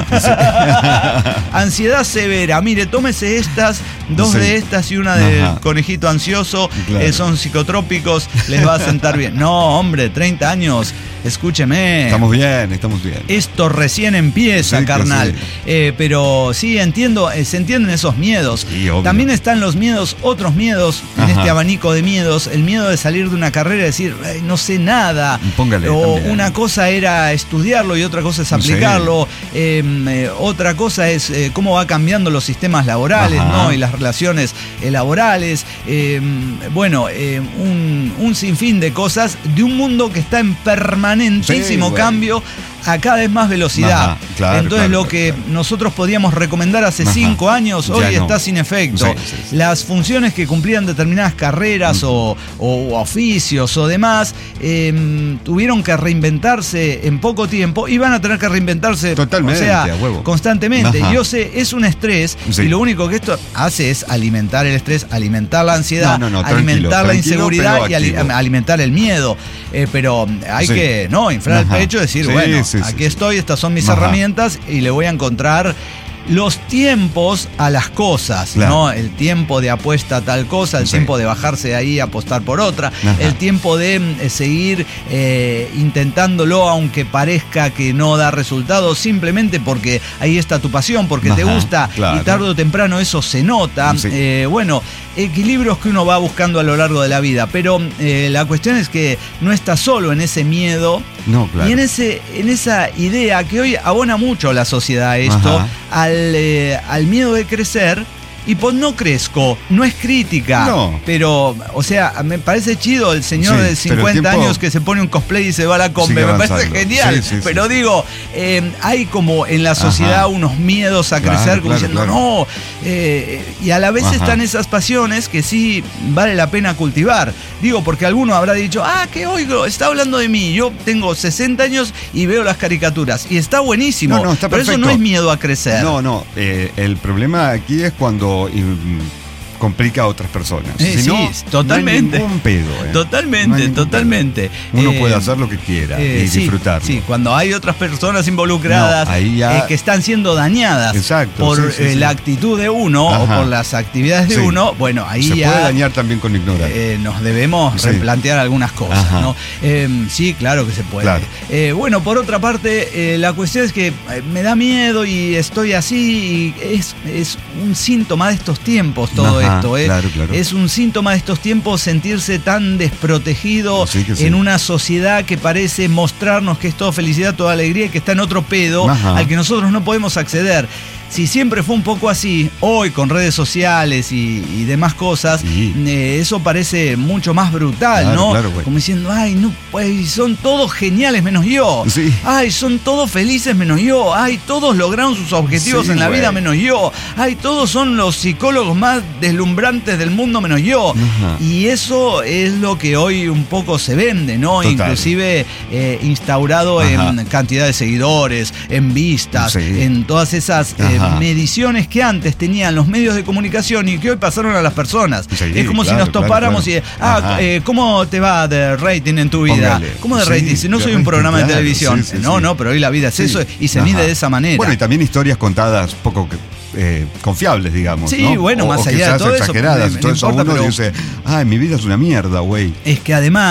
Ajá. Ansiedad severa. Mire, tómese estas, dos Sí. de estas y una de Ajá. conejito ansioso. Claro. Eh, son psicotrópicos, les va a sentar bien. No, hombre, treinta años, escúcheme. Estamos bien, estamos bien. Esto recién empieza, Sí, que carnal. sí. Eh, pero sí, entiendo, eh, se entienden esos miedos. Sí, obvio. También están los miedos, otros miedos, en Ajá. este abanico de miedos. El miedo de salir de una carrera y decir, "Ay, no sé nada". Póngale O también. una cosa era estudiarlo y otra cosa es aplicarlo. Eh, eh, otra cosa es eh, cómo va cambiando los sistemas laborales, Ajá. ¿no? Y las relaciones eh, laborales. Eh, bueno, eh, un, un sinfín de cosas de un mundo que está en permanentísimo Sí, bueno. cambio a cada vez más velocidad. Ajá, claro, Entonces claro, lo que claro. nosotros podíamos recomendar hace Ajá. cinco años, Ya hoy no. está sin efecto. Sí, sí, sí. Las funciones que cumplían determinadas carreras o, o oficios o demás eh, tuvieron que reinventarse en poco tiempo y van a tener que reinventarse Totalmente, o sea, a huevo. constantemente. Ajá. Yo sé, es un estrés Sí. y lo único que esto hace es alimentar el estrés, alimentar la ansiedad, No, no, no, tranquilo, alimentar la tranquilo, inseguridad pero y ali- activo. alimentar el miedo. Eh, pero hay Sí. que no inflar Ajá. el pecho y decir, Sí, bueno, sí, sí, aquí sí. estoy, estas son mis Ajá. herramientas y le voy a encontrar los tiempos a las cosas, Claro. ¿no? El tiempo de apuesta a tal cosa, el Sí. tiempo de bajarse de ahí a apostar por otra, Ajá. el tiempo de eh, seguir eh, intentándolo aunque parezca que no da resultados, simplemente porque ahí está tu pasión, porque te Ajá, gusta claro. y tarde o temprano eso se nota. Sí. Eh, bueno, equilibrios que uno va buscando a lo largo de la vida, pero eh, la cuestión es que no está solo en ese miedo. No, claro. Y en, ese, en esa idea que hoy abona mucho la sociedad esto, Ajá. al, eh, al miedo de crecer. Y pues no crezco, no es crítica, No. pero, o sea, me parece chido el señor Sí, de pero el cincuenta tiempo años que se pone un cosplay y se va a la combe, sigue me parece avanzando. genial, Sí, sí, sí, pero sí. digo, eh, hay como en la sociedad Ajá. unos miedos a Claro, crecer, como claro, diciendo, claro. no, eh, y a la vez Ajá. están esas pasiones que sí vale la pena cultivar. Digo, porque alguno habrá dicho, ah, ¿qué oigo? Está hablando de mí, yo tengo sesenta años y veo las caricaturas, y está buenísimo, No, no, está pero eso perfecto. no es miedo a crecer. No, no. eh, el problema aquí es cuando mm, complica a otras personas. Eh, Si sí, no, totalmente. No hay ningún pedo. eh. Totalmente, No hay ningún totalmente. pedo. Uno Eh, puede hacer lo que quiera eh, y sí, disfrutarlo. Sí, cuando hay otras personas involucradas No, ahí ya- eh, que están siendo dañadas Exacto, por sí, sí, eh, sí. la actitud de uno Ajá. o por las actividades de Sí. uno, bueno, ahí Se ya puede dañar también con ignorar. eh, nos debemos Sí. replantear algunas cosas, Ajá. ¿no? Eh, sí, claro que se puede. Claro. Eh, bueno, por otra parte, eh, la cuestión es que eh, me da miedo y estoy así, y es, es un síntoma de estos tiempos todo Ajá, esto, ¿eh? claro, claro. Es un síntoma de estos tiempos sentirse tan desprotegido Sí que sí. en una sociedad que parece mostrarnos que es todo felicidad, toda alegría y que está en otro pedo Ajá. al que nosotros no podemos acceder. Si siempre fue un poco así, hoy con redes sociales y, y demás cosas, Sí. eh, eso parece mucho más brutal, Claro, ¿no? claro, güey. Como diciendo, ay, no, pues son todos geniales menos yo. Sí. Ay, son todos felices menos yo. Ay, todos lograron sus objetivos Sí, en la güey. vida menos yo. Ay, todos son los psicólogos más deslumbrantes del mundo menos yo. Ajá. Y eso es lo que hoy un poco se vende, ¿no? Total. Inclusive eh, instaurado Ajá. en cantidad de seguidores, en vistas, Sí. en todas esas eh, Ajá. mediciones que antes tenían los medios de comunicación y que hoy pasaron a las personas. Sí, es como claro, si nos claro, topáramos claro. y, ah, Ajá. eh, ¿cómo te va de rating en tu vida? Póngale. ¿Cómo de Sí, rating? Si no de soy un rating, programa de claro, televisión. sí, sí, no, sí. no, pero hoy la vida es Sí. eso y se Ajá. mide de esa manera. Bueno, y también historias contadas poco eh, confiables, digamos. Sí, ¿no? bueno, O- más o allá de quizás todo eso, exageradas. me- me Entonces importa, uno pero- dice, ay, mi vida es una mierda, güey. Es que además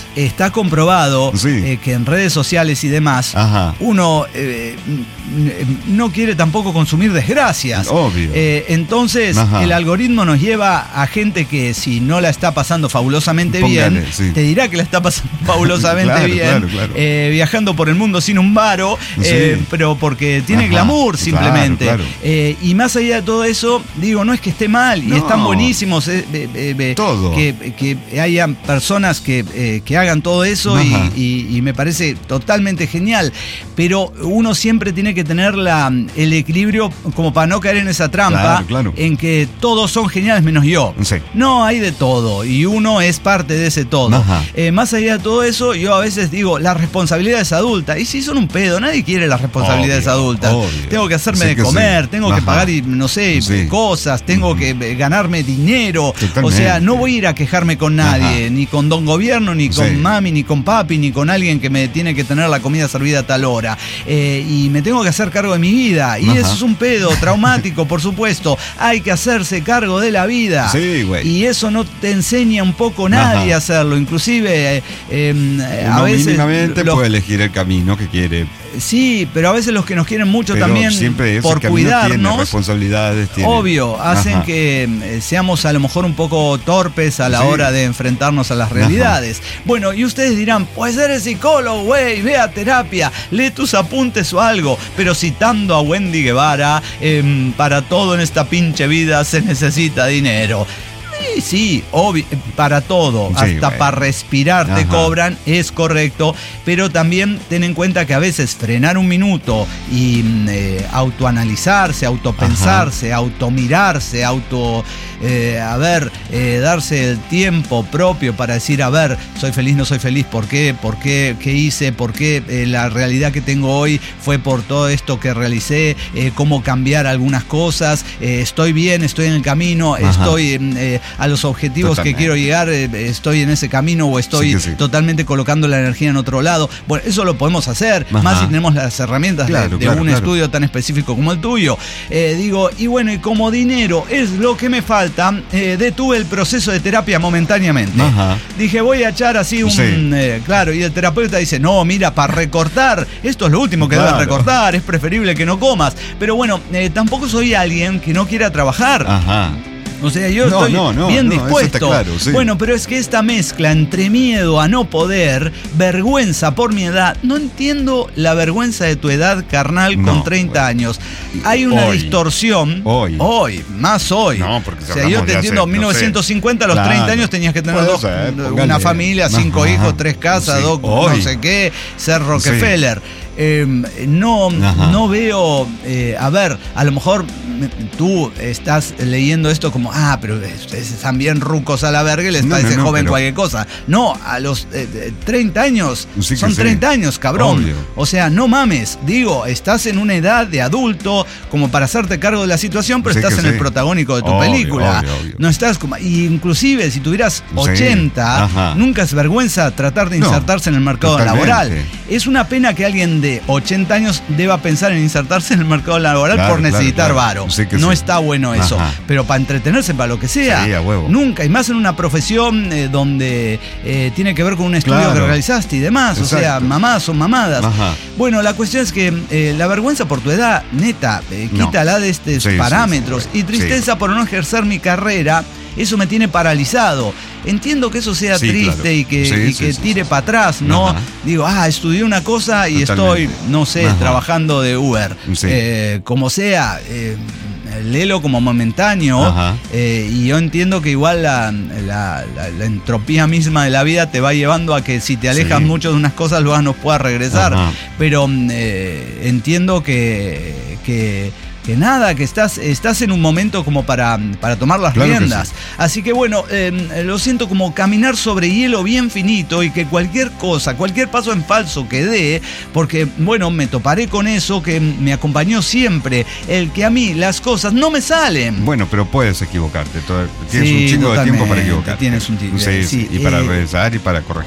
está comprobado Sí. eh, que en redes sociales y demás, Ajá. uno eh, no quiere tampoco consumir desgracias. Obvio. Eh, entonces, Ajá. el algoritmo nos lleva a gente que si no la está pasando fabulosamente Póngale, bien, sí. te dirá que la está pasando fabulosamente Claro, bien, claro, claro. eh, viajando por el mundo sin un varo, eh, Sí. pero porque tiene Ajá, glamour claro, simplemente. claro. Eh, y más allá de todo eso, digo, no es que esté mal, y No. están buenísimos eh, eh, eh, eh, Todo. que, que hayan personas que, eh, que hagan todo eso y, Ajá. y- y me parece totalmente genial, pero uno siempre tiene que tener la, el equilibrio como para no caer en esa trampa Claro, claro. en que todos son geniales menos yo. Sí. No, hay de todo y uno es parte de ese todo. Ajá. Eh, más allá de todo eso, yo a veces digo, la responsabilidad es adulta. Y si son un pedo, nadie quiere las responsabilidades Obvio, adultas. obvio. Tengo que hacerme Sí de que comer, sí. tengo que Ajá. pagar, y, no sé, Sí. cosas, tengo que eh, ganarme dinero. Totalmente. O sea, no voy a ir a quejarme con nadie, Ajá. ni con don gobierno, ni con Sí. mami, ni con papi, ni con alguien que me tiene que tener la comida servida a tal hora. Eh, y me tengo que hacer cargo de mi vida. Y Ajá. eso es un pedo traumático, por supuesto. Hay que hacerse cargo de la vida. Sí, güey. Y eso no te enseña un poco nadie Ajá. a hacerlo. Inclusive, eh, eh, a Uno veces... mínimamente los- puede elegir el camino que quiere. Sí, pero a veces los que nos quieren mucho Pero también, siempre ese por camino tiene cuidarnos, responsabilidades. Tiene. obvio, hacen Ajá. que eh, seamos a lo mejor un poco torpes a la Sí. hora de enfrentarnos a las realidades. Bueno, y ustedes dirán, pues eres psicólogo, güey, ve a terapia, lee tus apuntes o algo, pero citando a Wendy Guevara, em, para todo en esta pinche vida se necesita dinero. Sí, sí, obvio, para todo, Sí, hasta bueno. para respirar te Ajá. cobran, es correcto, pero también ten en cuenta que a veces frenar un minuto y mm, eh, autoanalizarse, autopensarse, automirarse, auto, eh, a ver, eh, darse el tiempo propio para decir, a ver, soy feliz, no soy feliz, ¿por qué? ¿Por qué? ¿Qué hice? ¿Por qué eh, la realidad que tengo hoy fue por todo esto que realicé? Eh, ¿Cómo cambiar algunas cosas? Eh, ¿Estoy bien? ¿Estoy en el camino? Ajá. ¿Estoy en, eh, a los objetivos Totalmente. que quiero llegar? Eh, ¿Estoy en ese camino o estoy Sí que sí. totalmente colocando la energía en otro lado? Bueno, eso lo podemos hacer, Ajá. más si tenemos las herramientas de- Claro, de, claro, un claro. estudio tan específico como el tuyo. Eh, digo, y bueno, y como dinero es lo que me falta, eh, detuve el proceso de terapia momentáneamente. Ajá. Dije, voy a echar así un... Sí. eh, claro, y el terapeuta dice, no, mira, para recortar, esto es lo último que Claro. debes recortar, es preferible que no comas. Pero bueno, eh, tampoco soy alguien que no quiera trabajar. Ajá. O sea, yo No, estoy no, no, bien no, eso dispuesto. está claro, sí. Bueno, pero es que esta mezcla entre miedo a no poder, vergüenza por mi edad, no entiendo la vergüenza de tu edad, carnal, con No, treinta bueno. años. Hay una Hoy. distorsión. Hoy. Hoy, más hoy. No, porque si o sea, hablamos yo te de entiendo, hace, mil novecientos cincuenta, a los claro. treinta años tenías que tener Puede dos, ser, una póngale. familia, cinco Ajá. hijos, tres casas, Sí. dos, Hoy. no sé qué, ser Rockefeller. Eh, no, Ajá. no veo, eh, a ver, a lo mejor mm, tú estás leyendo esto como, ah, pero ustedes están bien rucos a la verga y les No, parece no, no, joven pero- cualquier cosa. No, a los eh, treinta años, Sí que son sí. treinta años, cabrón. Obvio. O sea, no mames, digo, estás en una edad de adulto como para hacerte cargo de la situación, pero Sí estás que en el sí. protagónico de tu Obvio, película. obvio, obvio. No estás como, y inclusive si tuvieras ochenta, Ajá. nunca es vergüenza tratar de No, insertarse en el mercado totalmente. laboral. Es una pena que alguien de ochenta años deba pensar en insertarse en el mercado laboral Claro, por claro, necesitar claro. varo. Sí que no sí. está bueno eso. Ajá. Pero para entretenerse, para lo que sea, Sí, a huevo. nunca. Y más en una profesión eh, donde eh, tiene que ver con un estudio Claro. que realizaste y demás. O sea, Exacto. mamadas son mamadas. Ajá. Bueno, la cuestión es que eh, la vergüenza por tu edad, neta, eh, No. quítala de estos Sí, sí, parámetros. sí, y tristeza sí. por no ejercer mi carrera. Eso me tiene paralizado. Entiendo que eso sea Sí, triste claro. y que, Sí, y sí, que sí, tire sí. para atrás, ¿no? Ajá. Digo, ah, estudié una cosa y Totalmente. estoy, no sé, Ajá. trabajando de Uber. Sí. Eh, como sea, eh, léelo como momentáneo. Ajá. eh, y yo entiendo que igual la, la- la- la entropía misma de la vida te va llevando a que si te alejas Sí. mucho de unas cosas, luego no puedas regresar. Ajá. Pero mm, eh, entiendo que, que, que nada, que estás, estás en un momento como para, para tomar las Claro que riendas. sí. Así que bueno, eh, lo siento como caminar sobre hielo bien finito y que cualquier cosa, cualquier paso en falso que dé, porque bueno, me toparé con eso que me acompañó siempre, el que a mí las cosas no me salen. Bueno, pero puedes equivocarte. todo- Tienes Sí, un chingo de tiempo para totalmente, equivocarte. tienes un tiempo, Sí, sí, sí, y para eh, regresar y para corregir.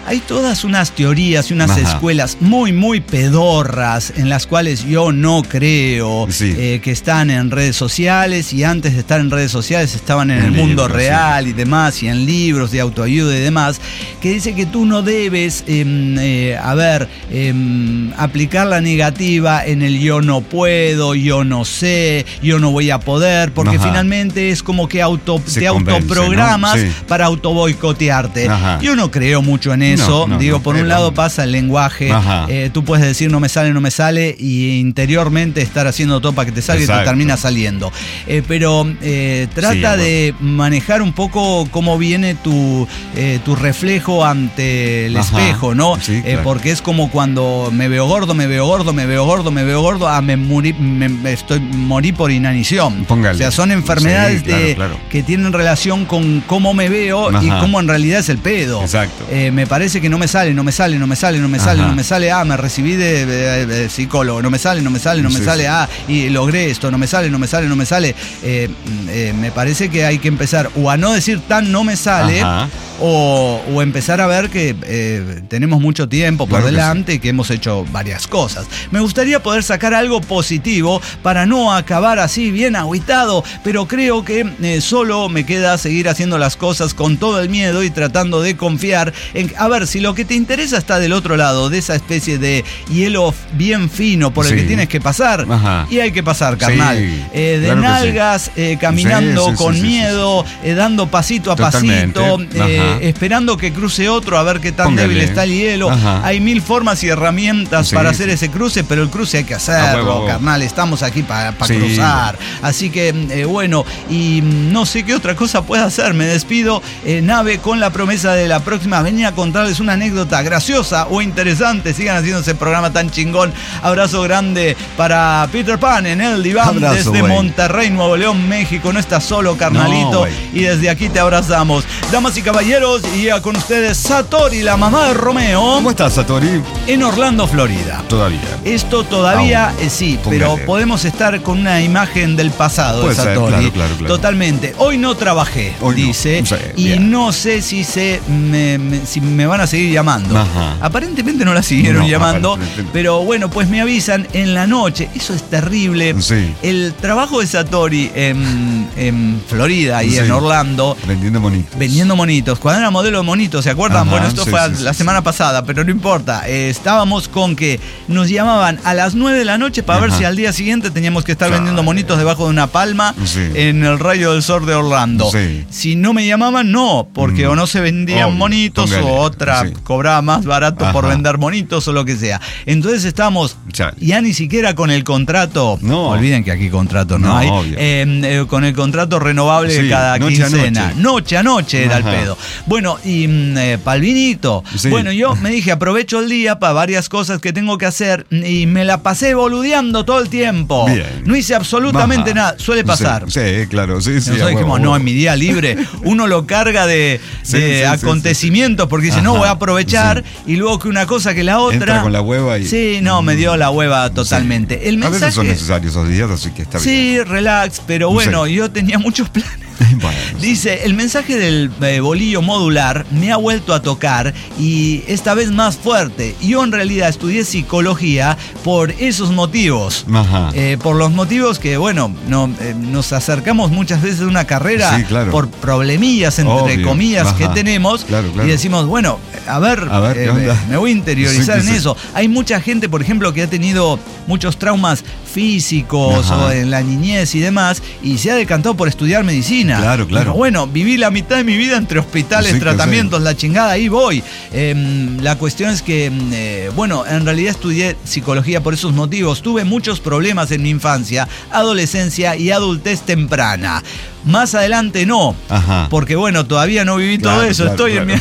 hay todas unas teorías y unas Ajá. escuelas muy, muy pedorras en las cuales yo no creo, Sí. eh, que están en redes sociales, y antes de estar en redes sociales estaban en, En el mundo libros, real y demás, y en libros de autoayuda y demás, que dice que tú no debes, eh, eh, a ver, eh, aplicar la negativa en el yo no puedo, yo no sé, yo no voy a poder, porque Ajá. finalmente es como que auto, Se te convence, autoprogramas, ¿no? Sí. para autoboicotearte. Ajá. Yo no creo mucho en eso. No, no, Digo, no, por un pero- lado pasa el lenguaje. Ajá. Eh, tú puedes decir no me sale, no me sale, y interiormente estar haciendo todo para que te salga y te Exacto. termina saliendo. Eh, pero eh, trata Sí, bueno. de manejar un poco cómo viene tu, eh, tu reflejo ante el Ajá. espejo, ¿no? Sí, Eh, claro. porque es como cuando me veo gordo, me veo gordo, me veo gordo, me veo gordo, ah, me morí, me, me estoy, morí por inanición. Póngale. O sea, son enfermedades Sí, claro, de, claro. que tienen relación con cómo me veo y Ajá. cómo en realidad es el pedo. Exacto. Eh, me parece que no me sale, no me sale, no me sale, no me sale, Ajá. no me sale, ah, me recibí de, de- de psicólogo, no me sale, no me sale, no me Sí, sale, sí. ah, y logré esto, no me sale, no me sale, no me sale. Eh, eh, me parece que hay que empezar o a no decir tan no me sale, Ajá. o, o empezar a ver que eh, tenemos mucho tiempo por Claro que delante y que hemos hecho varias cosas. Me gustaría poder sacar algo positivo para no acabar así bien agüitado, pero creo que eh, solo me queda seguir haciendo las cosas con todo el miedo y tratando de confiar en, a ver, si lo que te interesa está del otro lado, de esa especie de hielo bien fino por el Sí. que tienes que pasar, Ajá. y hay que pasar, carnal. Sí, Eh, de claro que sí. nalgas, eh, caminando Sí, sí, sí, con sí, sí, miedo, eh, dando pasito a Totalmente. pasito, eh, Ajá. esperando que cruce otro a ver qué tan Póngale. débil está el hielo. Ajá. Hay mil formas y herramientas Sí, para sí. hacer ese cruce, pero el cruce hay que A hacerlo, huevo, a huevo. carnal. Estamos aquí para Sí. cruzar. Así que, eh, bueno, y mm, no sé qué otra cosa pueda hacer. Me despido, eh, nave, con la promesa de la próxima venir a contarles una anécdota graciosa o interesante. Sigan haciendo ese programa tan chingón. Abrazo grande para Peter Pan en el diván Abrazo, desde güey. Monterrey, Nuevo León, México. No estás solo, carnalito. No, güey. y desde aquí te abrazamos. Damas y caballeros, y ya con ustedes Satori, la mamá de Romeo, ¿Cómo estás, Satori? en Orlando, Florida. Todavía. Esto todavía eh, sí, Póngale. pero podemos estar con una imagen del pasado Puede de ser, Satori. claro, claro, claro. Totalmente. Hoy no trabajé, Hoy no. dice, Sí, y bien. no sé si se me, me- si me van a seguir llamando. Ajá. Aparentemente no la siguieron No, llamando, aparentemente. pero bueno, pues me avisan en la noche. Eso es terrible. Sí. El trabajo de Satori en, en Florida y Sí. en Orlando, Vendiendo monitos. vendiendo monitos. Cuando era modelo de monitos, ¿se acuerdan? Ajá, bueno, esto sí, fue sí, la sí, semana sí. pasada, pero no importa. Eh, estábamos con que nos llamaban a las nueve de la noche para ver Ajá. si al día siguiente teníamos que estar Claro. vendiendo monitos debajo de una palma Sí. en el rayo del sol de Orlando. Sí. Si no me llamaban, no, porque Mm. o no se vendían Obvio, monitos póngale, o otra sí. cobraba más barato por Ajá. vender monitos o lo que sea. Entonces estábamos Chale. ya ni siquiera con el contrato. No. Olviden que aquí contrato no, No, hay. obvio. Eh, eh, con el contrato renovable de Sí, cada noche a quincena. noche. Noche a noche era Ajá. el pedo. Bueno, y mm, eh, palvinito. Sí. Bueno, yo me dije, aprovecho el día para varias cosas que tengo que hacer y me la pasé boludeando todo el tiempo. Bien. No hice absolutamente Ajá. nada. Suele pasar. Sí, sí, claro, sí, sí. Nosotros a huevo, dijimos, a no, huevo. en mi día libre, uno lo carga de, Sí, de sí, sí, acontecimientos porque dice, no, Ajá, voy a aprovechar, y luego que una cosa que la otra. Entra con la hueva y- Sí, no, me dio la hueva totalmente. El A mensaje. veces son necesarios esos días, así que está bien. Sí, relax, pero bueno, Sí. yo tenía muchos planes. Bueno, Dice, el mensaje del eh, bolillo modular me ha vuelto a tocar y esta vez más fuerte. Yo en realidad estudié psicología por esos motivos. Ajá. Eh, por los motivos que, bueno, no, eh, nos acercamos muchas veces a una carrera Sí, claro. por problemillas, entre Obvio. comillas, que Ajá. tenemos. Claro, claro. Y decimos, bueno, a ver, A ver, ¿qué eh, onda? me voy a interiorizar Sí, en sí. eso. Hay mucha gente, por ejemplo, que ha tenido muchos traumas físicos Ajá. o en la niñez y demás, y se ha decantado por estudiar medicina. Claro, claro. Dijo, bueno, viví la mitad de mi vida entre hospitales, Sí, que tratamientos, la chingada, ahí voy. Eh, la cuestión es que, eh, bueno, en realidad estudié psicología por esos motivos. Tuve muchos problemas en mi infancia, adolescencia y adultez temprana. Más adelante no, Ajá. porque bueno, todavía no viví todo Claro, eso, claro, estoy, claro. En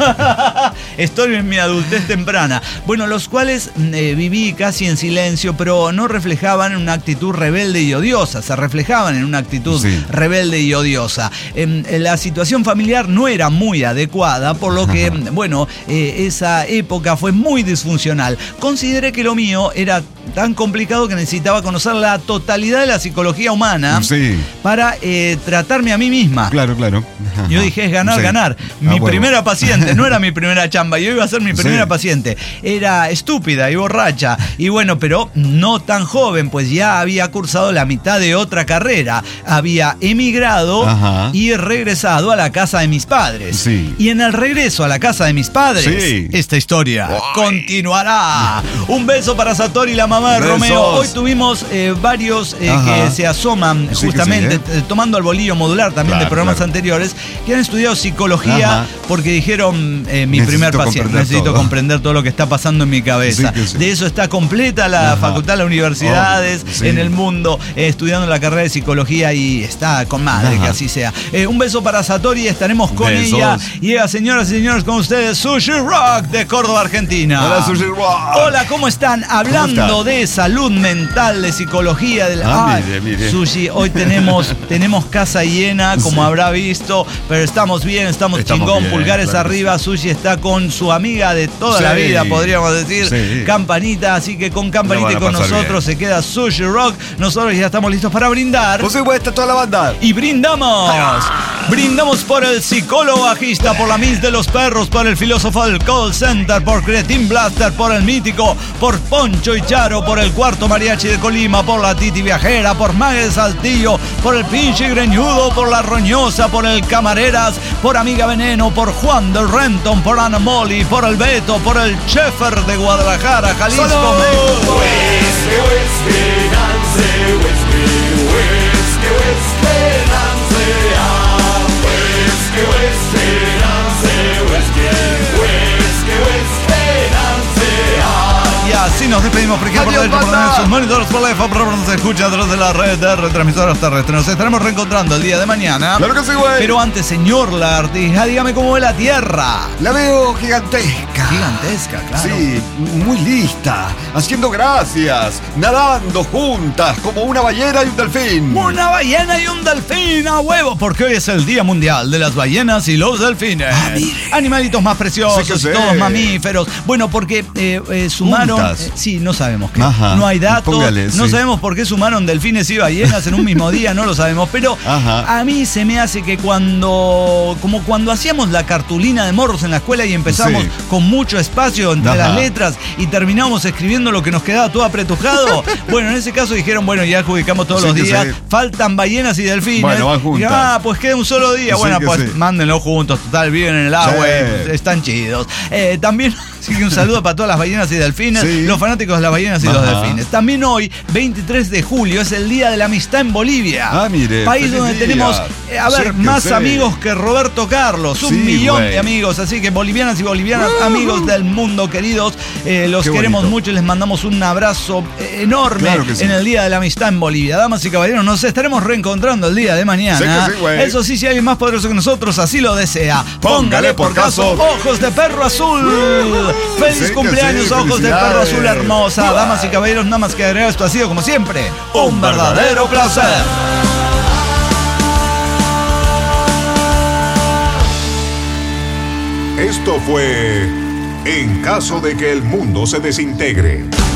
mi, estoy en mi adultez temprana. Bueno, los cuales eh, viví casi en silencio, pero no reflejaban una actitud rebelde y odiosa, se reflejaban en una actitud Sí. rebelde y odiosa. Eh, la situación familiar no era muy adecuada, por lo que, bueno, eh, esa época fue muy disfuncional. Consideré que lo mío era tan complicado que necesitaba conocer la totalidad de la psicología humana Sí. para eh, tratarme a mí misma. Claro, claro. Ajá. Yo dije, es ganar, Sí. ganar. Ah, Mi bueno. primera paciente, no era mi primera chamba, yo iba a ser mi primera Sí. paciente. Era estúpida y borracha. Y bueno, pero no tan joven, pues ya había cursado la mitad de otra carrera. Había emigrado Ajá. y regresado a la casa de mis padres. Sí. Y en el regreso a la casa de mis padres, Sí. esta historia Ay. continuará. Un beso para Satori, la mamá de Besos. Romeo. Hoy tuvimos eh, varios eh, Ajá. que se asoman Sí, justamente, que sí, eh, tomando el bolillo modular también Claro, de programas claro. anteriores, que han estudiado psicología Ajá. porque dijeron, eh, mi Necesito primer paciente, comprender necesito todo. comprender todo lo que está pasando en mi cabeza. Sí, que sí. De eso está completa la Ajá. facultad, las universidades, Obvio, sí. en el mundo, eh, estudiando la carrera de psicología y está con madre Ajá. que así sea. Eh, un beso para Satori, estaremos con Besos. ella. Y eh, señoras y señores, con ustedes, Sushi Rock de Córdoba, Argentina. Hola, Sushi Rock. Hola, ¿cómo están? Hablando están? de salud mental, de psicología, de la... Ah, Ay, mire, mire. Sushi, hoy tenemos, tenemos casa llena, como Sí. habrá visto, pero estamos bien, estamos, Estamos chingón, bien, pulgares claro que arriba. Sushi está con su amiga de toda Sí. la vida, podríamos decir, Sí. Campanita, así que con Lo Campanita van y a con pasar nosotros se queda Sushi Rock. Nosotros ya estamos listos para brindar. Por supuesto, toda la banda. Y brindamos. Brindamos por el psicólogo bajista, por la Miss de los Perros, por el filósofo del call center, por Cretin Blaster, por el mítico, por Poncho y Charo, por el cuarto mariachi de Colima, por la Titi Viajera, por Mague Saltillo, por el pinche greñudo, por la Roñosa, por el Camareras, por Amiga Veneno, por Juan del Renton, por Ana Molly, por el Beto, por el Chefer de Guadalajara, Jalisco, ¡Salud! México. Y así nos despedimos, por ejemplo, Adiós, de por banda. sus monitores por la pero nos escucha a través de la red de retransmisoras terrestres. Nos estaremos reencontrando el día de mañana. Claro que sí, güey. Pero antes, señor Lagartija, dígame cómo ve la Tierra. La veo gigantesca. Gigantesca, claro. Sí, muy lista, haciendo gracias, nadando juntas como una ballena y un delfín. Una ballena y un delfín a huevo, porque hoy es el Día Mundial de las Ballenas y los delfines. Ah, mire. Animalitos más preciosos, Sí que y sé. todos mamíferos. Bueno, porque eh, eh, sumaron... Juntas. eh, sí, no sabemos qué. Ajá. No hay datos, Póngale, no sí. sabemos por qué sumaron delfines y ballenas en un mismo día, no lo sabemos. Pero Ajá. a mí se me hace que cuando... Como cuando hacíamos la cartulina de morros en la escuela y empezamos Sí. con mucho espacio entre Ajá. las letras y terminamos escribiendo lo que nos quedaba todo apretujado. Bueno, en ese caso dijeron, bueno, ya adjudicamos todos Sí los que días, sí. faltan ballenas y delfines. Bueno, van juntas. Y, ah, pues queda un solo día. Sí bueno, que pues sí. mándenlo juntos, total, viven en el agua, Sí. y están chidos. Eh, también, así que un saludo para todas las ballenas y delfines, Sí. los fanáticos de las ballenas y los Ajá. delfines. También hoy, veintitrés de julio, es el Día de la Amistad en Bolivia. Ah, mire, País feliz donde día. tenemos, eh, a ver, Sí que más sí. amigos que Roberto Carlos. Un Sí, millón güey. de amigos. Así que bolivianas y bolivianas, amigos del mundo queridos, eh, los Qué queremos bonito. mucho y les mandamos un abrazo eh, enorme Claro que sí. en el Día de la Amistad en Bolivia. Damas y caballeros, nos estaremos reencontrando el día de mañana. Sí que sí, güey. Eso sí, si hay más poderoso que nosotros, así lo desea. Póngale por caso. Ojos de Perro Azul. Feliz Sí que cumpleaños, sí, Ojos de Perro felicidades. Azul hermosa. Damas y caballeros, nada más que agregar, esto ha sido como siempre un verdadero placer. Esto fue En caso de que el mundo se desintegre.